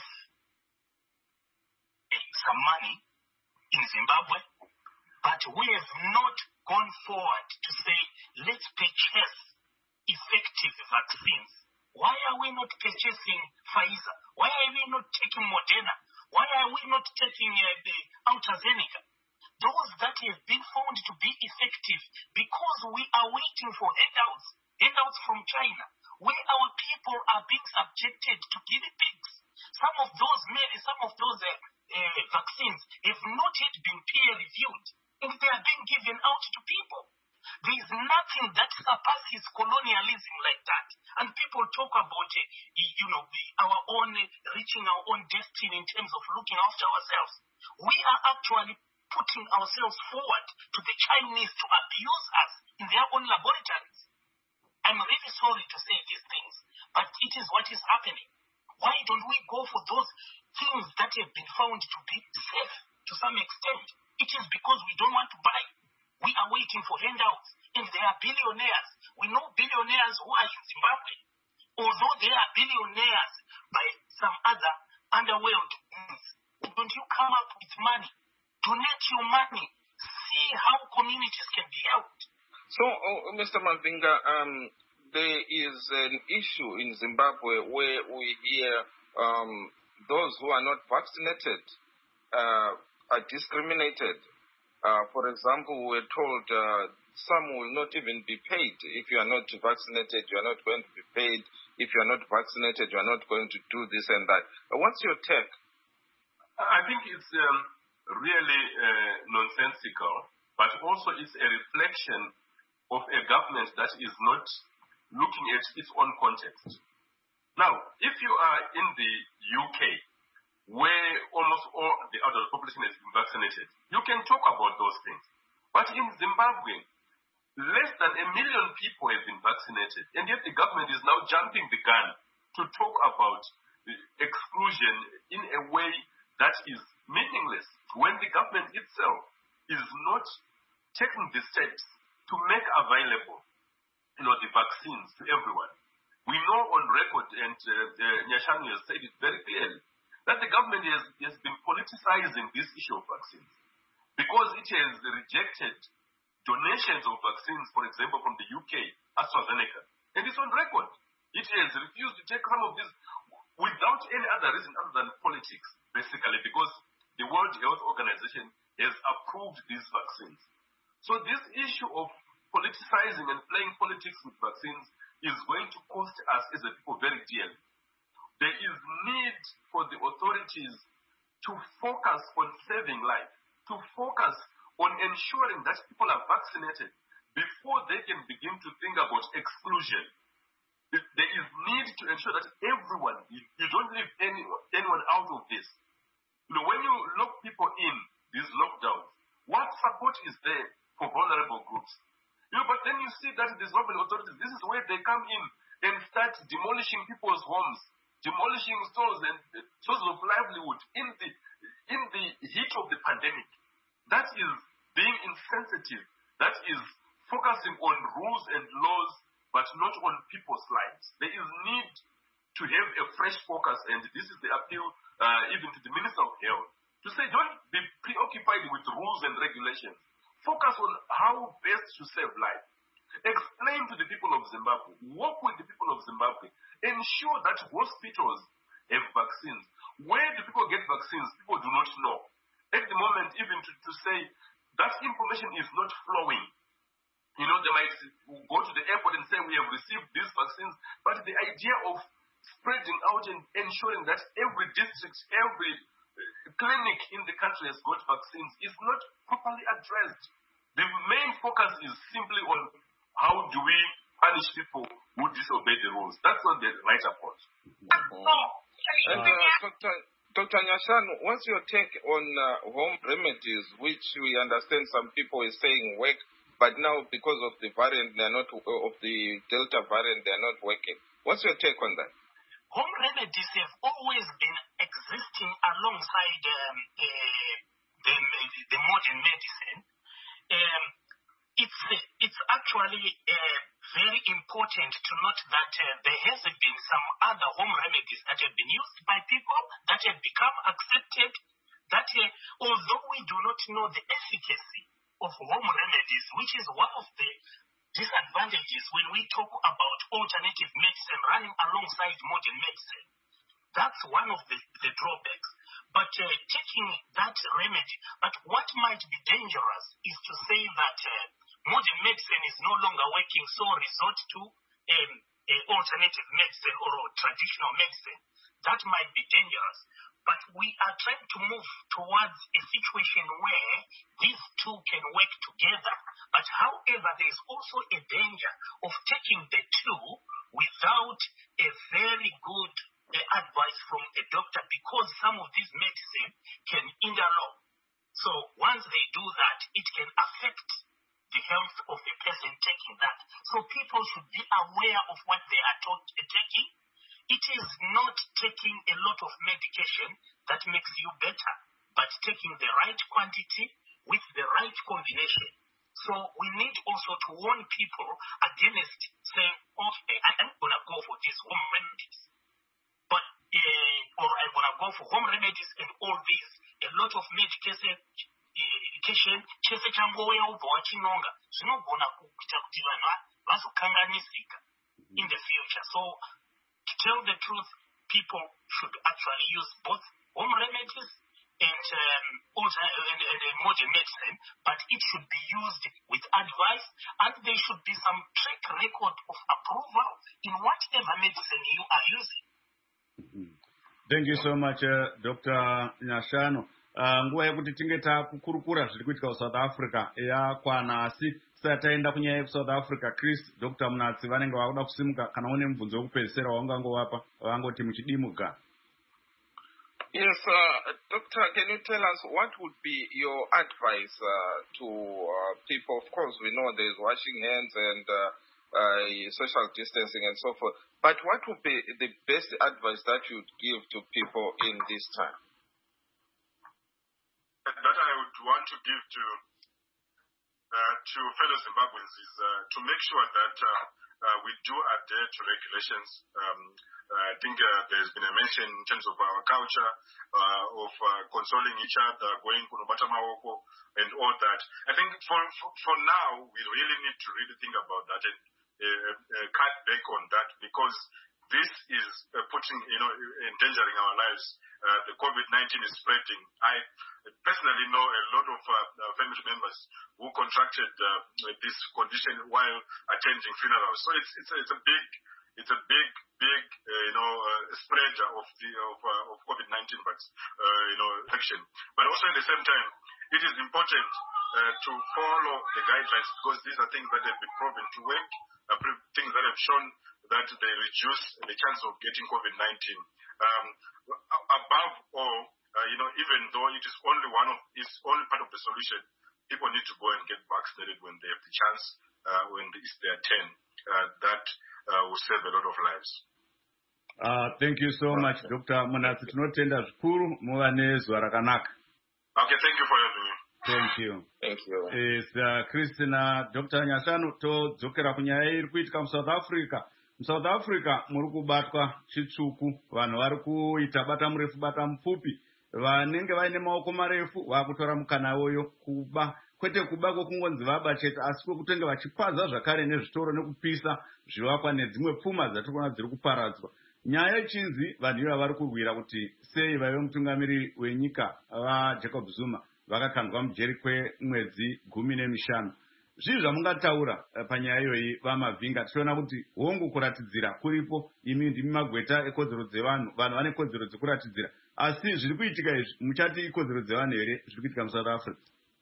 uh, some money in Zimbabwe, but we have not gone forward to say, let's purchase effective vaccines. Why are we not purchasing Pfizer? Why are we not taking Moderna? Why are we not taking uh, the AstraZeneca? Those that have been found to be effective, because we are waiting for handouts, handouts from China, where our people are being subjected to guinea pigs. Some of those, maybe some of those uh, uh, vaccines have not yet been peer-reviewed, and they are being given out to people. There is nothing that surpasses colonialism like that. And people talk about, uh, you know, our own, uh, reaching our own destiny in terms of looking after ourselves. We are actually putting ourselves forward to the Chinese to abuse us in their own laboratories. I'm really sorry to say these things, but it is what is happening. Why don't we go for those things that have been found to be safe to some extent? It is because we don't want to buy. We are waiting for handouts, and they are billionaires. We know billionaires who are in Zimbabwe, although they are billionaires by some other underworld means. Don't you come up with money? Donate your money. See how communities can be helped. So, oh, Mister Mavinga, um, there is an issue in Zimbabwe where we hear um, those who are not vaccinated uh, are discriminated. Uh, for example, we're told uh, some will not even be paid. If you are not vaccinated, you are not going to be paid. If you are not vaccinated, you are not going to do this and that. Uh, what's your take? I think it's um, really uh, nonsensical, but also it's a reflection of a government that is not looking at its own context. Now, if you are in the U K, where almost all the adult population has been vaccinated, you can talk about those things. But in Zimbabwe, less than a million people have been vaccinated, and yet the government is now jumping the gun to talk about exclusion in a way that is meaningless when the government itself is not taking the steps to make available, you know, the vaccines to everyone. We know on record, and uh, uh, Nyashanu has said it very clearly, that the government has, has been politicizing this issue of vaccines because it has rejected donations of vaccines, for example, from the U K, AstraZeneca. And it's on record. It has refused to take some of this without any other reason other than politics, basically, because the World Health Organization has approved these vaccines. So this issue of politicizing and playing politics with vaccines is going to cost us as a people very dearly. There is need for the authorities to focus on saving life, to focus on ensuring that people are vaccinated before they can begin to think about exclusion. There is need to ensure that everyone, you, you don't leave anyone, anyone out of this. You know, when you lock people in these lockdowns, what support is there for vulnerable groups? You know, but then you see that these local authorities, this is where they come in and start demolishing people's homes, demolishing stores and sources of livelihood in the in the heat of the pandemic. That is being insensitive. That is focusing on rules and laws, but not on people's lives. There is need to have a fresh focus, and this is the appeal uh, even to the Minister of Health, to say don't be preoccupied with rules and regulations. Focus on how best to save life. Explain to the people of Zimbabwe, work with the people of Zimbabwe, ensure that hospitals have vaccines. Where do people get vaccines? People do not know. At the moment, even to, to say that information is not flowing. You know, they might go to the airport and say, we have received these vaccines, but the idea of spreading out and ensuring that every district, every clinic in the country has got vaccines is not properly addressed. The main focus is simply on how do we punish people who disobey the rules. That's not the right approach. Oh. And uh, Doctor Doctor Nyashanu, what's your take on uh, home remedies, which we understand some people is saying work, but now because of the variant, they're not of the Delta variant, they're not working. What's your take on that? Home remedies have always been existing alongside um, uh, the, the modern medicine. Um, it's it's actually uh, very important to note that uh, there has been some other home remedies that have been used by people that have become accepted, that uh, although we do not know the efficacy of home remedies, which is one of the disadvantages when we talk about alternative medicine running alongside modern medicine. That's one of the, the drawbacks. But uh, taking that remedy, but what might be dangerous is to say that uh, modern medicine is no longer working, so resort to um, uh, alternative medicine or traditional medicine. That might be dangerous. But we are trying to move towards a situation where these two can work together. But however, there is also a danger of taking the two without a very good uh, advice from a doctor, because some of these medicine can interlock. So once they do that, it can affect the health of the person taking that. So people should be aware of what they are taught, uh, taking. It is not taking a lot of medication that makes you better, but taking the right quantity with the right combination. So we need also to warn people against saying, okay, I'm going to go for these home remedies. But, uh, or I'm going to go for home remedies and all these, a lot of medication, medication, chese changoya ubva wachinonga, zvinogona kuita kuti vanhu vazokanganisika in the future. So, to tell the truth, people should actually use both home remedies and, um, also, and, and, and modern medicine, but it should be used with advice, and there should be some track record of approval in whatever medicine you are using. Mm-hmm. Thank you so much, uh, Doctor Nyashanu. Uh, nguva yekuti tinge takukurukura zviri kuitika kuSouth Africa yakwana, asi tisati taenda kunyaya yekusouth Africa. Chris, Doctor Munatsi vanenge vakuda kusimuka kana une mubvunzo wekupedzisira waungangowapa vangoti muchidimuka. Yes, uh, Doctor, can you tell us what would be your advice uh, to uh, people? Of course, we know there's washing hands and uh, uh, social distancing and so forth, but what would be the best advice that you'd give to people in this time? That I would want to give to uh, to fellow Zimbabweans is uh, to make sure that uh, uh, we do adhere to regulations. Um, I think uh, there's been a mention in terms of our culture uh, of uh, consoling each other, going kunobata maoko and all that. I think for, for for now we really need to really think about that and uh, uh, cut back on that, because this is uh, putting, you know, endangering our lives. Uh, the COVID nineteen is spreading. I personally know a lot of uh, family members who contracted uh, this condition while attending funerals. So it's it's a, it's a big it's a big big uh, you know uh, spreader of the of uh, of COVID nineteen, but uh, you know action. But also at the same time, it is important uh, to follow the guidelines, because these are things that have been proven to work, uh, things that have shown that they reduce the chance of getting COVID nineteen. Um, above all, uh, you know, even though it is only one of, it's only part of the solution, people need to go and get vaccinated when they have the chance, uh, when it's their turn. Uh, that uh, will save a lot of lives. Uh, thank you so much, Doctor Munatsi. Tinotenda zvikuru muva nezuva rakanaka. Okay, thank you for having me. Thank you. Thank you. Yes, uh, Christina, Doctor Nyashanu, todzokera kunyaya iri kuitika muSouth Africa. muSouth Africa muri kubatwa chitsvuku, vanhu vari kuita bata murefu bata mupfupi, vanenge vaine maoko marefu vakutora mukana uyo kuba, kwete kuba kwekungonzi vaba chete, asi kwekutenge vachipaza zvakare nezvitoro nekupisa zvivakwa nedzimwe pfuma dzatiri kuona dziri kuparadzwa. Nyaya ichinzi vanhu iva vari kurwira kuti sei vaive mutungamiri wenyika vaJacob Zuma vakakandwa mujeri kwemwedzi gumi nemishanu. Zvii zvamungataura panyaya iyoyi vamavhinga? Tichiona kuti hongu kuratidzira kuripo, imi ndimi magweta ekodzero dzevanhu, vanhu vane kodzero dzekuratidzira, asi zviri kuitika izvi muchati ikodzero dzevanhu here zviri kuitika muSouth Africa?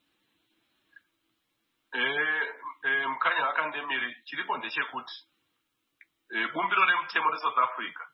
Mukanya wakandemiri chiripo ndechekuti bumbiro remutemo reSouth Africa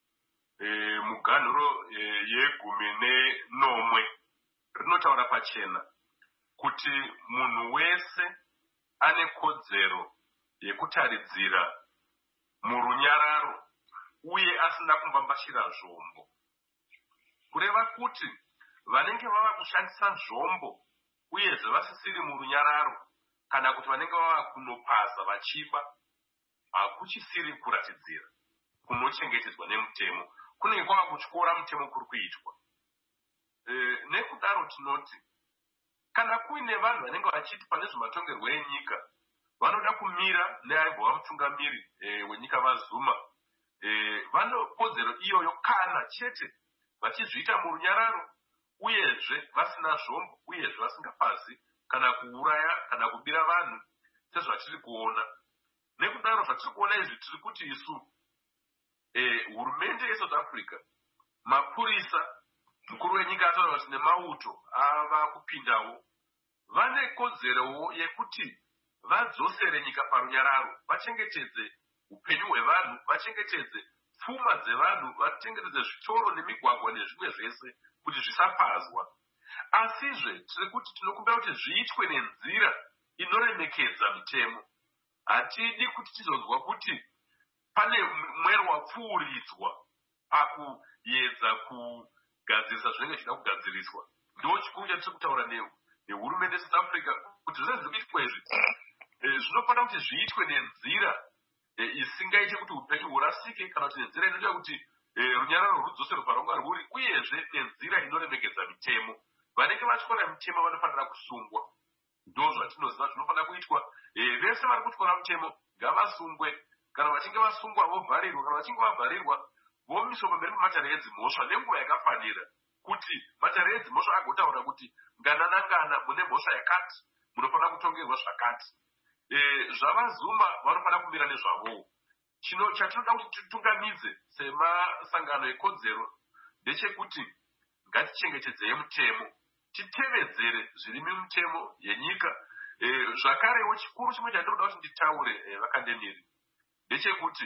muganhuro yegumi nenomwe rinotaura pachena kuti munhu wese ane kodzero yekutaridzira murunyararo uye asina kumbambashira zvombo. Kureva kuti vanenge vava kushandisa zvombo uyezve vasisiri murunyararo kana kuti vanenge vava kunopasa vachiba, hakuchisiri kuratidzira kunochengetedzwa nemutemo, kunenge kwava kutyora mutemo kuri kuitwa. E, nekudaro tinoti kana kuine vanhu vanenge vachiti pane zvematongerwo enyika vanoda kumira neaimbova mutungamiri e, wenyika vaZuma, e, vanokodzero iyoyo kana chete vachizviita murunyararo uyezve vasina zvombo uyezve vasingapazi kana kuuraya kana kubira vanhu sezvatiri kuona. Nekudaro zvatiri kuona izvi tiri kuti isu e, hurumende yeSouth Africa, mapurisa, mukuru wenyika ataura kuti nemauto ava kupindawo, vane kodzerowo yekuti vadzosere nyika parunyararo, vachengetedze upenyu hwevanhu, vachengetedze pfuma dzevanhu, vachengetedze zvitoro nemigwagwa nezvimwe zvese kuti zvisapazwa. Asizve tiri kuti tinokumbira kuti zviitwe nenzira inoremekedza mitemo. Hatidi kuti tizonzwa kuti pane mwero wapfuuridzwa pakuedza kugadzirisa zvinenge zvida kugadziriswa. Ndo chikuru chatiri kutaura nehurumende yeSouth Africa kuti zvese zviri kuitwa izvi zvinofanira kuti zviitwe nenzira isingaite kuti upenyu hurasike kana kuti nenzira inoita kuti runyararo rudzoserwe parwanga rwuri, uyezve nenzira inoremekedza mitemo. Vanenge vatyora mitemo vanofanira kusungwa. Ndo zvatinoziva zvinofanira kuitwa. Vese vari kutyora mutemo ngavasungwe. Kana vachinge vasungwa vovharirwa, kana vachinge vavharirwa vomiswa pamberi pematare edzimhosva nenguva yakafanira, kuti matare edzimhosva agotaura kuti ngana nangana mune mhosva yakati munofanira kutongerwa zvakati. E, zvavaZuma vanofanira kumira nezvavowo. Chino chatinoda kuti titungamidze semasangano ekodzero ndechekuti ngatichengetedzei mutemo, titevedzere zviri mumutemo yenyika, zvakarewo chikuru chimwe chandinoda kuti nditaure vakandemiri ndechekuti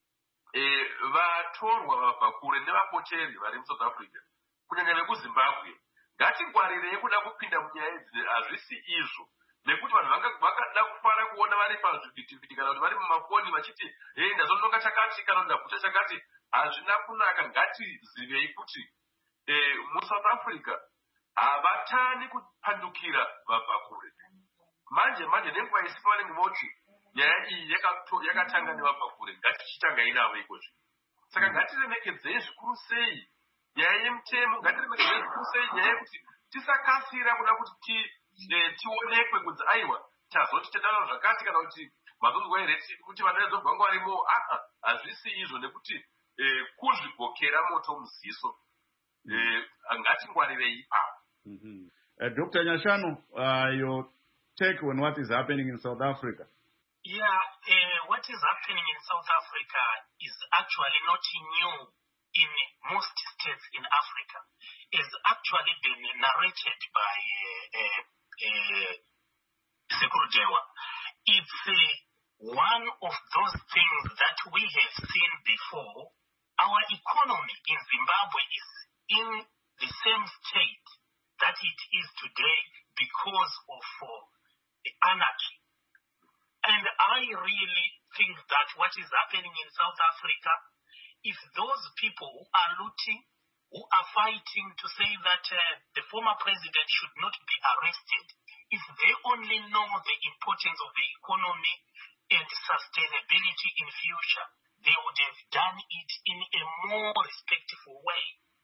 vatorwa vabva kure nevapocheri vari muSouth Africa kunyanya vekuzimbabwe ngatingwarirei kuda kupinda munyaya idzi. Hazvisi izvo nekuti vanhu vakada kufara kuona vari pazvivhitivhiti kana kuti vari mumafoni vachiti hei ndazononga chakati kana kuti ndaguta chakati. Hazvina kunaka. Ngatizivei kuti muSouth Africa havatani kupandukira vabva kure. Manje manje nenguva isipo vanenge voti nyaya iyi yakatanga nevabva kure, ngatichitangai navo ikozvi. Saka ngatiremekedzei zvikuru sei nyaya yemutemo, ngatiremekedzei zvikuru sei nyaya yekuti tisakasira kuda kuti tionekwe kunzi aiwa tazoti tadaro zvakati kana kuti mazonzwa here kuti vana vezobvangu varimo. Aha, hazvisi izvo nekuti kuzvibhokera moto muziso. Ngatingwarirei ipapo. Doctor Nyashanu, uh, your take on what is happening in South Africa? Yeah, uh, what is happening in South Africa is actually not new in most states in Africa. It's actually been narrated by uh, uh, uh, Sekurudewa. It's uh, one of those things that we have seen before. Our economy in Zimbabwe is in the same state that it is today because of uh, the anarchy. And I really think that what is happening in South Africa, if those people who are looting, who are fighting to say that uh, the former president should not be arrested, if they only know the importance of the economy and sustainability in future, they would have done it in a more respectful way.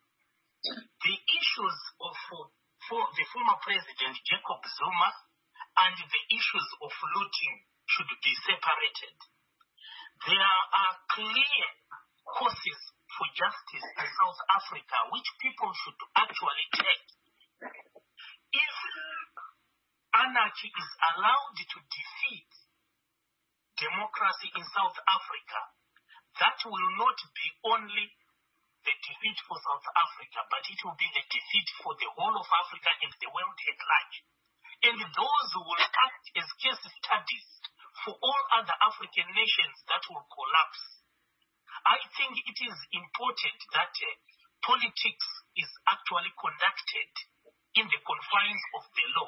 The issues of uh, for the former president, Jacob Zuma, and the issues of looting should be separated. There are clear courses for justice in South Africa which people should actually take. If anarchy is allowed to defeat democracy in South Africa, that will not be only the defeat for South Africa, but it will be the defeat for the whole of Africa and the world at large. And those who will act as case studies for all other African nations that will collapse. I think it is important that uh, politics is actually conducted in the confines of the law.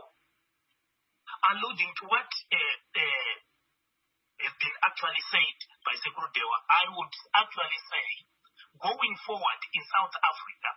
Alluding to what uh, uh, has been actually said by Sekurudewa, I would actually say, going forward in South Africa,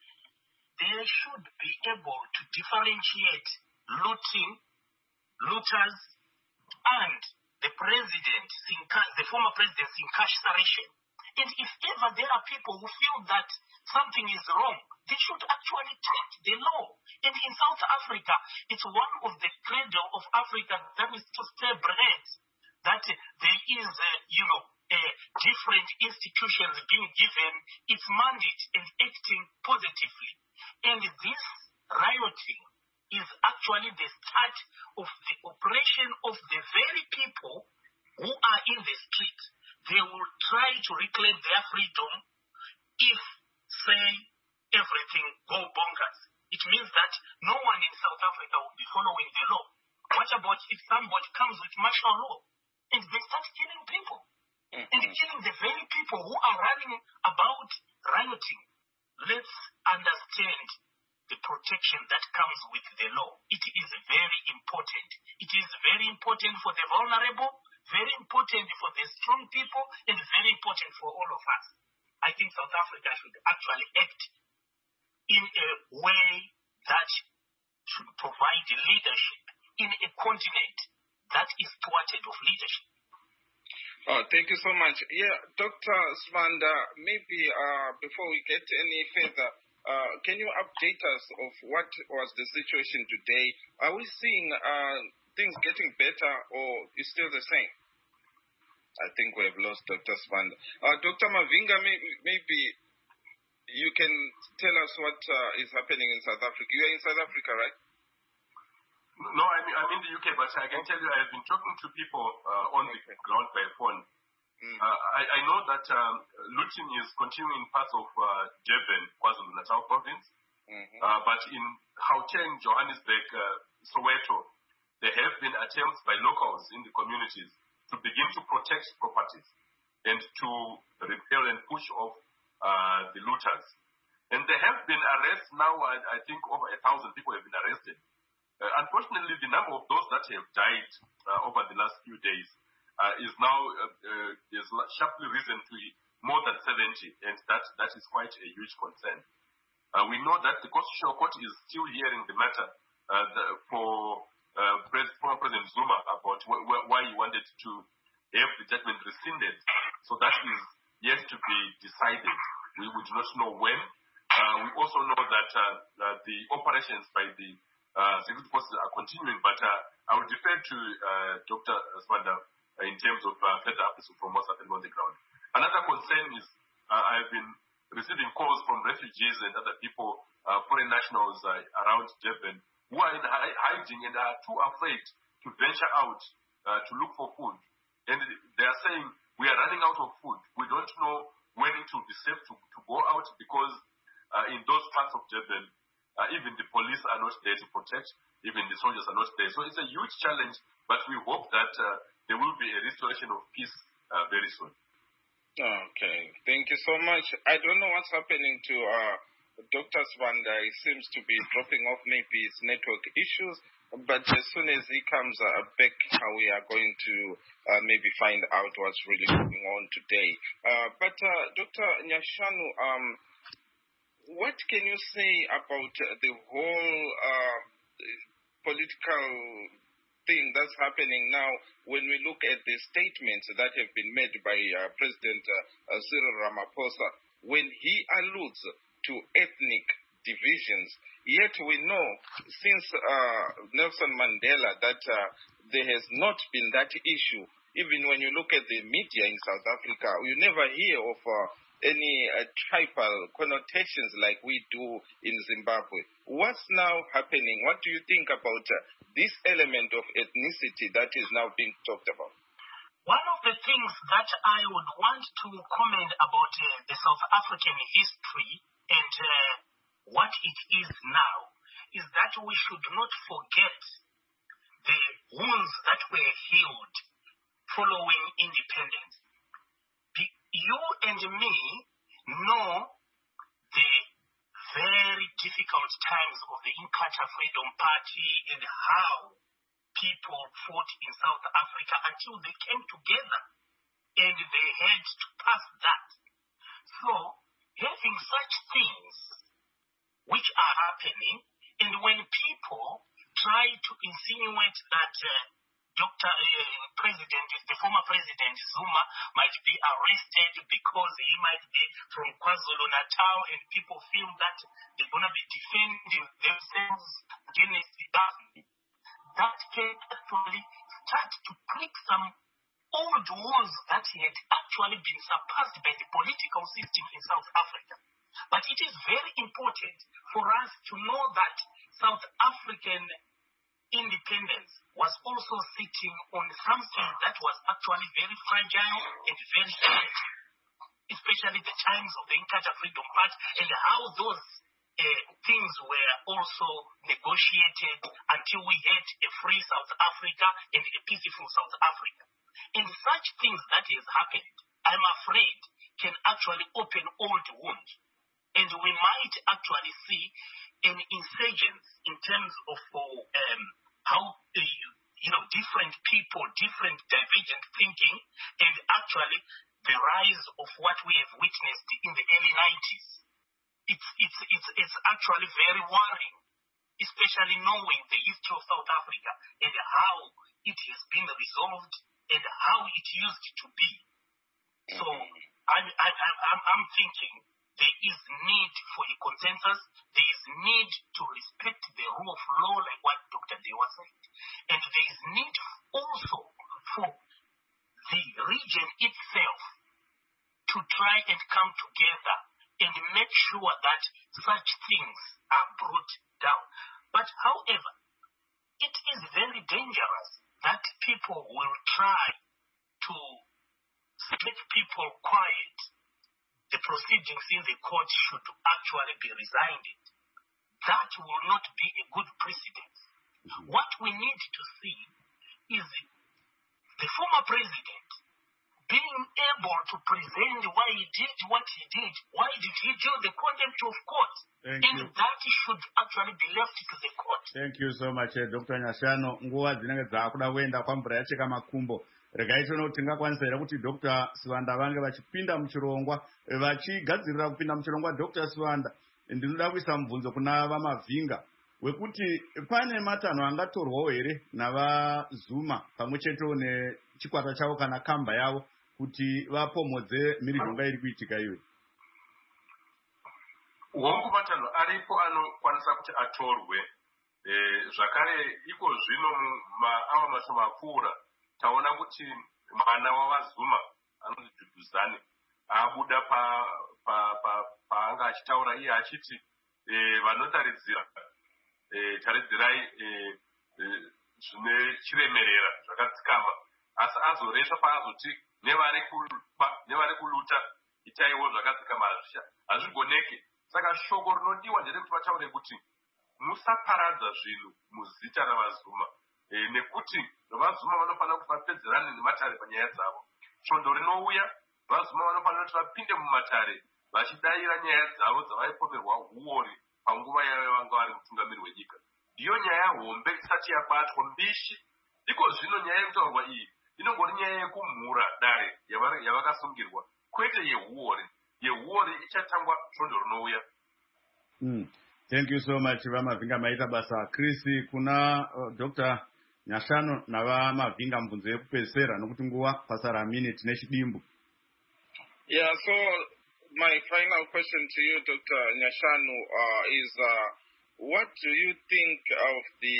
they should be able to differentiate looting, looters, and the president, the former president's incarceration. And if ever there are people who feel that something is wrong, they should actually take the law. And in South Africa, it's one of the credo of Africa that is to stay bread, that there is, uh, you know, uh, different institutions being given its mandate and acting positively. And this rioting is actually the start of the operation of the very people who are in the street. They will try to reclaim their freedom if, say, everything go bonkers. It means that no one in South Africa will be following the law. What about if somebody comes with martial law and they start killing people? Mm-hmm. And killing the very people who are running about rioting? Let's understand the protection that comes with the law. It is very important. It is very important for the vulnerable, very important for the strong people, and very important for all of us. I think South Africa should actually act in a way that should provide leadership in a continent that is thwarted of leadership. Oh, thank you so much. Yeah, Doctor Sibanda, maybe uh, before we get any further, uh, can you update us of what was the situation today? Are we seeing uh, things getting better or is still the same? I think we have lost Doctor Sibanda. Uh, Doctor Mavinga, maybe, maybe you can tell us what uh, is happening in South Africa. You are in South Africa, right? No, I'm, I'm in the U K, but I can tell you I have been talking to people uh, on okay. the ground by phone. Mm. Uh, I, I know that um, looting is continuing in parts of uh, Durban, KwaZulu-Natal province, mm-hmm. uh, but in Gauteng, Johannesburg, uh, Soweto, there have been attempts by locals in the communities to begin to protect properties and to repel and push off uh, the looters. And there have been arrests now. I, I think over a thousand people have been arrested. Uh, unfortunately, the number of those that have died uh, over the last few days uh, is now uh, uh, is sharply risen to more than seventy, and that, that is quite a huge concern. Uh, we know that the Constitutional Court is still hearing the matter uh, the, for uh, Pres- former President Zuma about wh- wh- why he wanted to have the judgment rescinded. So that is yet to be decided. We would not know when. Uh, we also know that uh, uh, the operations by the uh, security forces are continuing, but uh, I would defer to uh, Doctor Sibanda uh, in terms of uh, further updates from what's happening on the ground. Another concern is uh, I've been receiving calls from refugees and other people, uh, foreign nationals uh, around Durban, who are in hiding and are too afraid to venture out uh, to look for food. And they are saying, we are running out of food. We don't know when it will be safe to, to go out because Uh, in those parts of Durban, uh, even the police are not there to protect, even the soldiers are not there. So it's a huge challenge, but we hope that uh, there will be a restoration of peace uh, very soon. Okay, thank you so much. I don't know what's happening to uh, Doctor Sibanda. He seems to be dropping off, maybe it's network issues, but as soon as he comes uh, back, uh, we are going to uh, maybe find out what's really going on today. Uh, but uh, Doctor Nyashanu, um, what can you say about the whole uh, political thing that's happening now when we look at the statements that have been made by uh, President uh, uh, Cyril Ramaphosa when he alludes to ethnic divisions? Yet we know since uh, Nelson Mandela that uh, there has not been that issue. Even when you look at the media in South Africa, you never hear of uh, any uh, tribal connotations like we do in Zimbabwe. What's now happening? What do you think about uh, this element of ethnicity that is now being talked about? One of the things that I would want to comment about uh, the South African history and uh, what it is now is that we should not forget the wounds that were healed following independence. You and me know the very difficult times of the Inkatha Freedom Party and how people fought in South Africa until they came together and they had to pass that. So, having such things which are happening, and when people try to insinuate that uh, Doctor Uh, President, the former President Zuma might be arrested because he might be from KwaZulu-Natal, and people feel that they're going to be defending themselves against the government. That can actually start to prick some old wounds that had actually been surpassed by the political system in South Africa. But it is very important for us to know that South African independence was also sitting on something that was actually very fragile and very delicate, especially the times of the Inkatha Freedom Party and how those uh, things were also negotiated until we had a free South Africa and a peaceful South Africa. And such things that has happened, I'm afraid, can actually open old wounds. And we might actually see an insurgence in terms of um, how uh, you know different people, different divergent thinking, and actually the rise of what we have witnessed in the early nineties. It's it's it's it's actually very worrying, especially knowing the history of South Africa and how it has been resolved and how it used to be. So I'm I'm I'm, I'm thinking. There is need for a consensus. There is need to respect the rule of law, like what Doctor Dewa said. And there is need also for the region itself to try and come together and make sure that such things are brought down. But however, it is very dangerous that people will try to make people quiet. The proceedings in the court should actually be resigned. That will not be a good precedent Mm-hmm. What we need to see is the former president being able to present why he did what he did. Why did he do the contempt of court? Thank and you. That should actually be left to the court. Thank you so much, uh, Doctor Nyashano. Nguva dzinenge dzakuda kuenda kwamvura yacheka makumbo. Regai tione kuti tingakwanisa here kuti Doctor Sivanda vange vachipinda muchirongwa vachigadzirira kupinda muchirongwa. Doctor Sivanda, ndinoda kuisa mubvunzo kuna vamavhinga wekuti pane matanho angatorwawo here navaZuma pamwe chetewo nechikwata chavo kana kamba yavo kuti vapomodze mhirizhonga iri kuitika iwe. Hongu matanho aripo anokwanisa kuti atorwe. Eh, zvakare iko zvino ava mashoma apfuura taona kuti mwana wavaZuma anonzi Duduzane abuda paanga achitaura iye achiti vanotaridzira taridzirai zvine chiremerera zvakatsikama, asi azoresva paazoti nevari kuluta itaiwo zvakatsikama hazvigoneke. Saka shoko rinodiwa nderekuti vataure kuti musaparadza zvinhu muzita ravaZuma, nekuti vaZuma vanofanira kuti vapedzerane nematare panyaya dzavo. Svondo rinouya vaZuma vanofanira kuti vapinde mumatare vachidayira nyaya dzavo dzavaipomerwa huori panguva yavo vanga vari mutungamiri wenyika. Ndiyo nyaya hombe isati yabatwa mbishi. Iko zvino nyaya yekutaurwa iyi inongori nyaya yekumhura dare yavakasungirwa, kwete yehuori. Yehuori ichatangwa svondo rinouya. Mm. Thank you so much vamavhinga maita basa. Chris, kuna uh, Doctor Nyashano navamavhinga mubvunzo yekupedzisira nokuti nguva pasara minute nechidimbu. Yeah, so my final question to you, Doctor Nyashano, uh, is uh, what do you think of the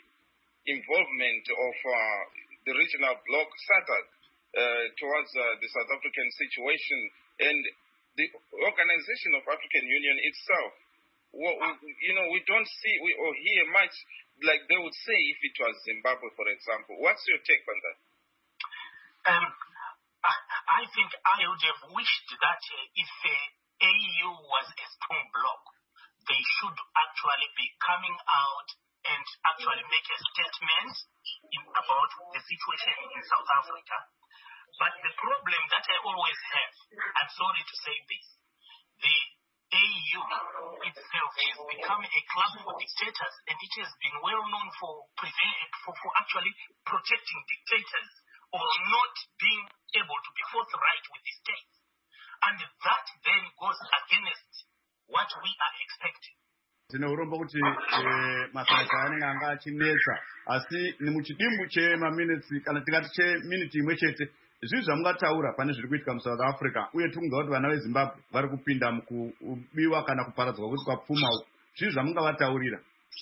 involvement of uh, the regional bloc SADC uh, towards uh, the South African situation and the Organization of African Union itself? Well, you know, we don't see we, or hear much like they would say if it was Zimbabwe, for example. What's your take on that? Um, I, I think I would have wished that uh, if uh, A U was a strong bloc, they should actually be coming out and actually make a statement in, about the situation in South Africa. But the problem that I always have, I'm sorry to say this, the A U itself has become a club for dictators, and it has been well known for prevent, for, for actually protecting dictators or not being able to be forthright with the state. And that then goes against what we are expecting. Tine urombo kuti masasa anenge anga achinetsa asi ni muchidimbu chemaminitsi kana tikati cheminiti imwe chete zvinhu zvamungataura pane zviri kuitika muSouth Africa uye tikunzwa kuti vana veZimbabwe vari kupinda mukubiwa kana kuparadzwa kuti kwapfuma uku, zvinhu zvamungavataurira.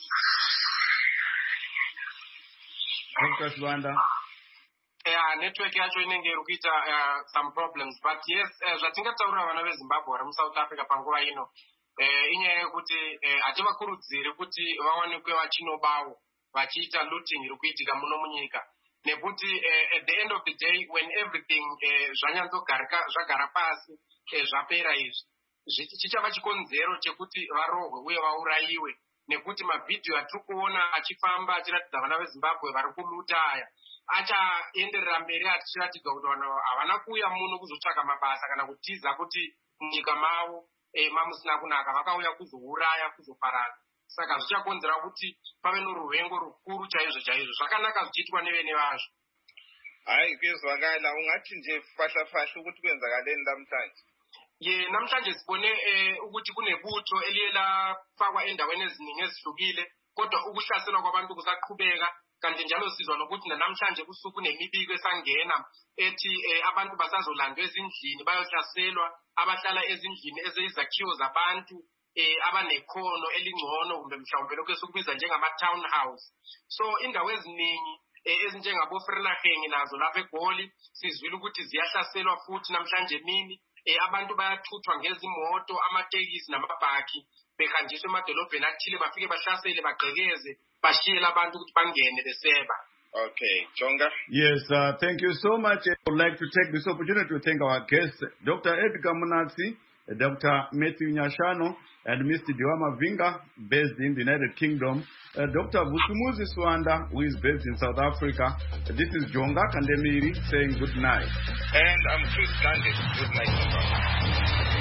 Doctor Sivanda. Yeah, network yacho inenge iri kuita uh, some problems, but yes, uh, zvatingataura vana veZimbabwe vari muSouth Africa panguva ino eh inyaya yekuti hativakurudziri kuti vawanikwe vachinobawo vachiita looting iri kuitika muno munyika, nekuti at the end of the day when everything zvanyanzogarika zvagara pasi zvapera izvi chichava chikonzero chekuti varohwe uye vaurayiwe, nekuti mavhidhiyo atiri kuona achifamba achiratidza vana veZimbabwe vari kuluta aya achaenderera mberi achiratidza kuti vanhu havana kuuya muno kuzotsvaka mabasa kana kutiza kuti munyika mavo Eh, mamusina kunaka, vakauya kuzouraya kuzoparadza. Saka zvichakonzera kuti pave noruvengo rukuru chaizvo chaizvo. Zvakanaka zvichiitwa nevene vazvo. Hayi kwezwakala ungati nje fahla fahla ukuthi kwenzakaleni namhlanje. Ye namhlanje sibone eh, ukuthi kunebuto eliye lafakwa endaweni eziningi ezihlukile, kodwa ukuhlaselwa kwabantu kusaqhubeka. Kanti njalo sizwa nokuthi namhlanje kusuku nemibiko esangena ethi eh, abantu basazolandwa ezindlini bayohlaselwa, abahlala ezindlini eziyizakhiwo zabantu eh, abanekhono elingcono kumbe mhlawumbe lokho esikubiza njengama townhouse. So indawo eziningi eh, ezinjengabo Vereeniging nazo lapha eGoli sizwile ukuthi ziyahlaselwa futhi namhlanje emini. Eh, abantu bayathuthwa ngezimoto, amatekisi namabhaki behanjiswa emadolobheni athile bafike bahlasele bagqekeze bashiyela abantu ukuthi bangene beseba. Okay, Jonga. Yes, uh, thank you so much. I would like to take this opportunity to thank our guest, Doctor Edgar Munatsi, Doctor Matthew Nyashano and Mister Diwama Vinga, based in the United Kingdom. Uh, Doctor Vusumuzi Swanda, who is based in South Africa. This is Jonga Kandemiri saying good night. And I'm Chris Nandis. Good night, Jonga.